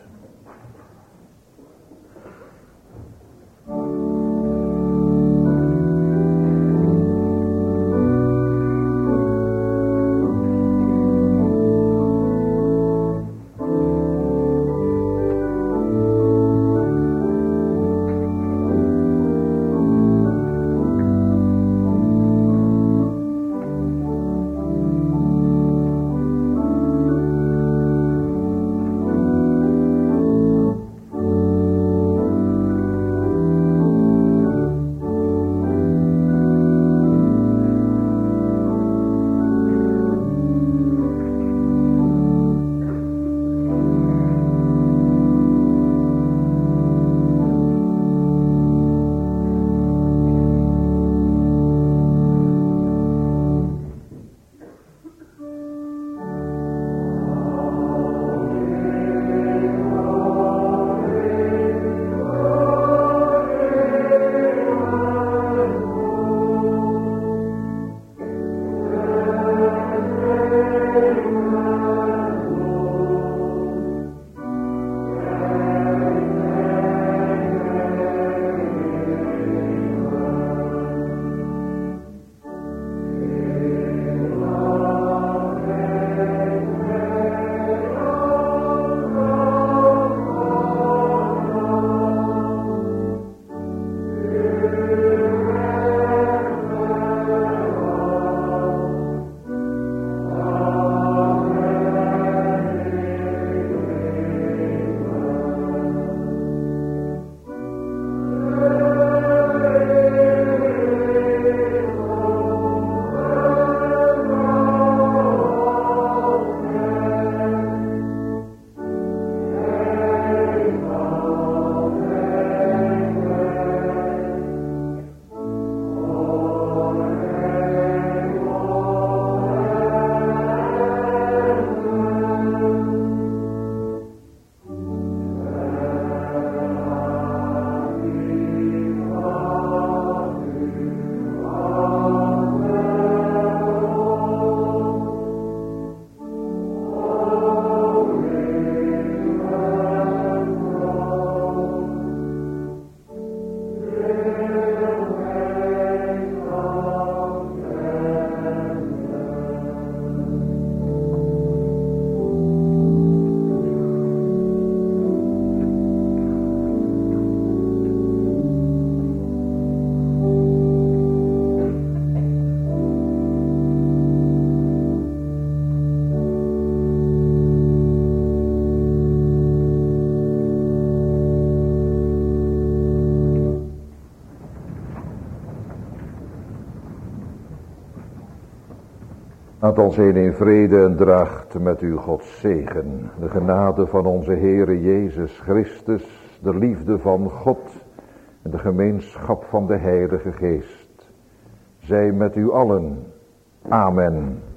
Laat ons heen in vrede en draagt met u Gods zegen. De genade van onze Heere Jezus Christus, de liefde van God en de gemeenschap van de Heilige Geest. Zij met u allen. Amen.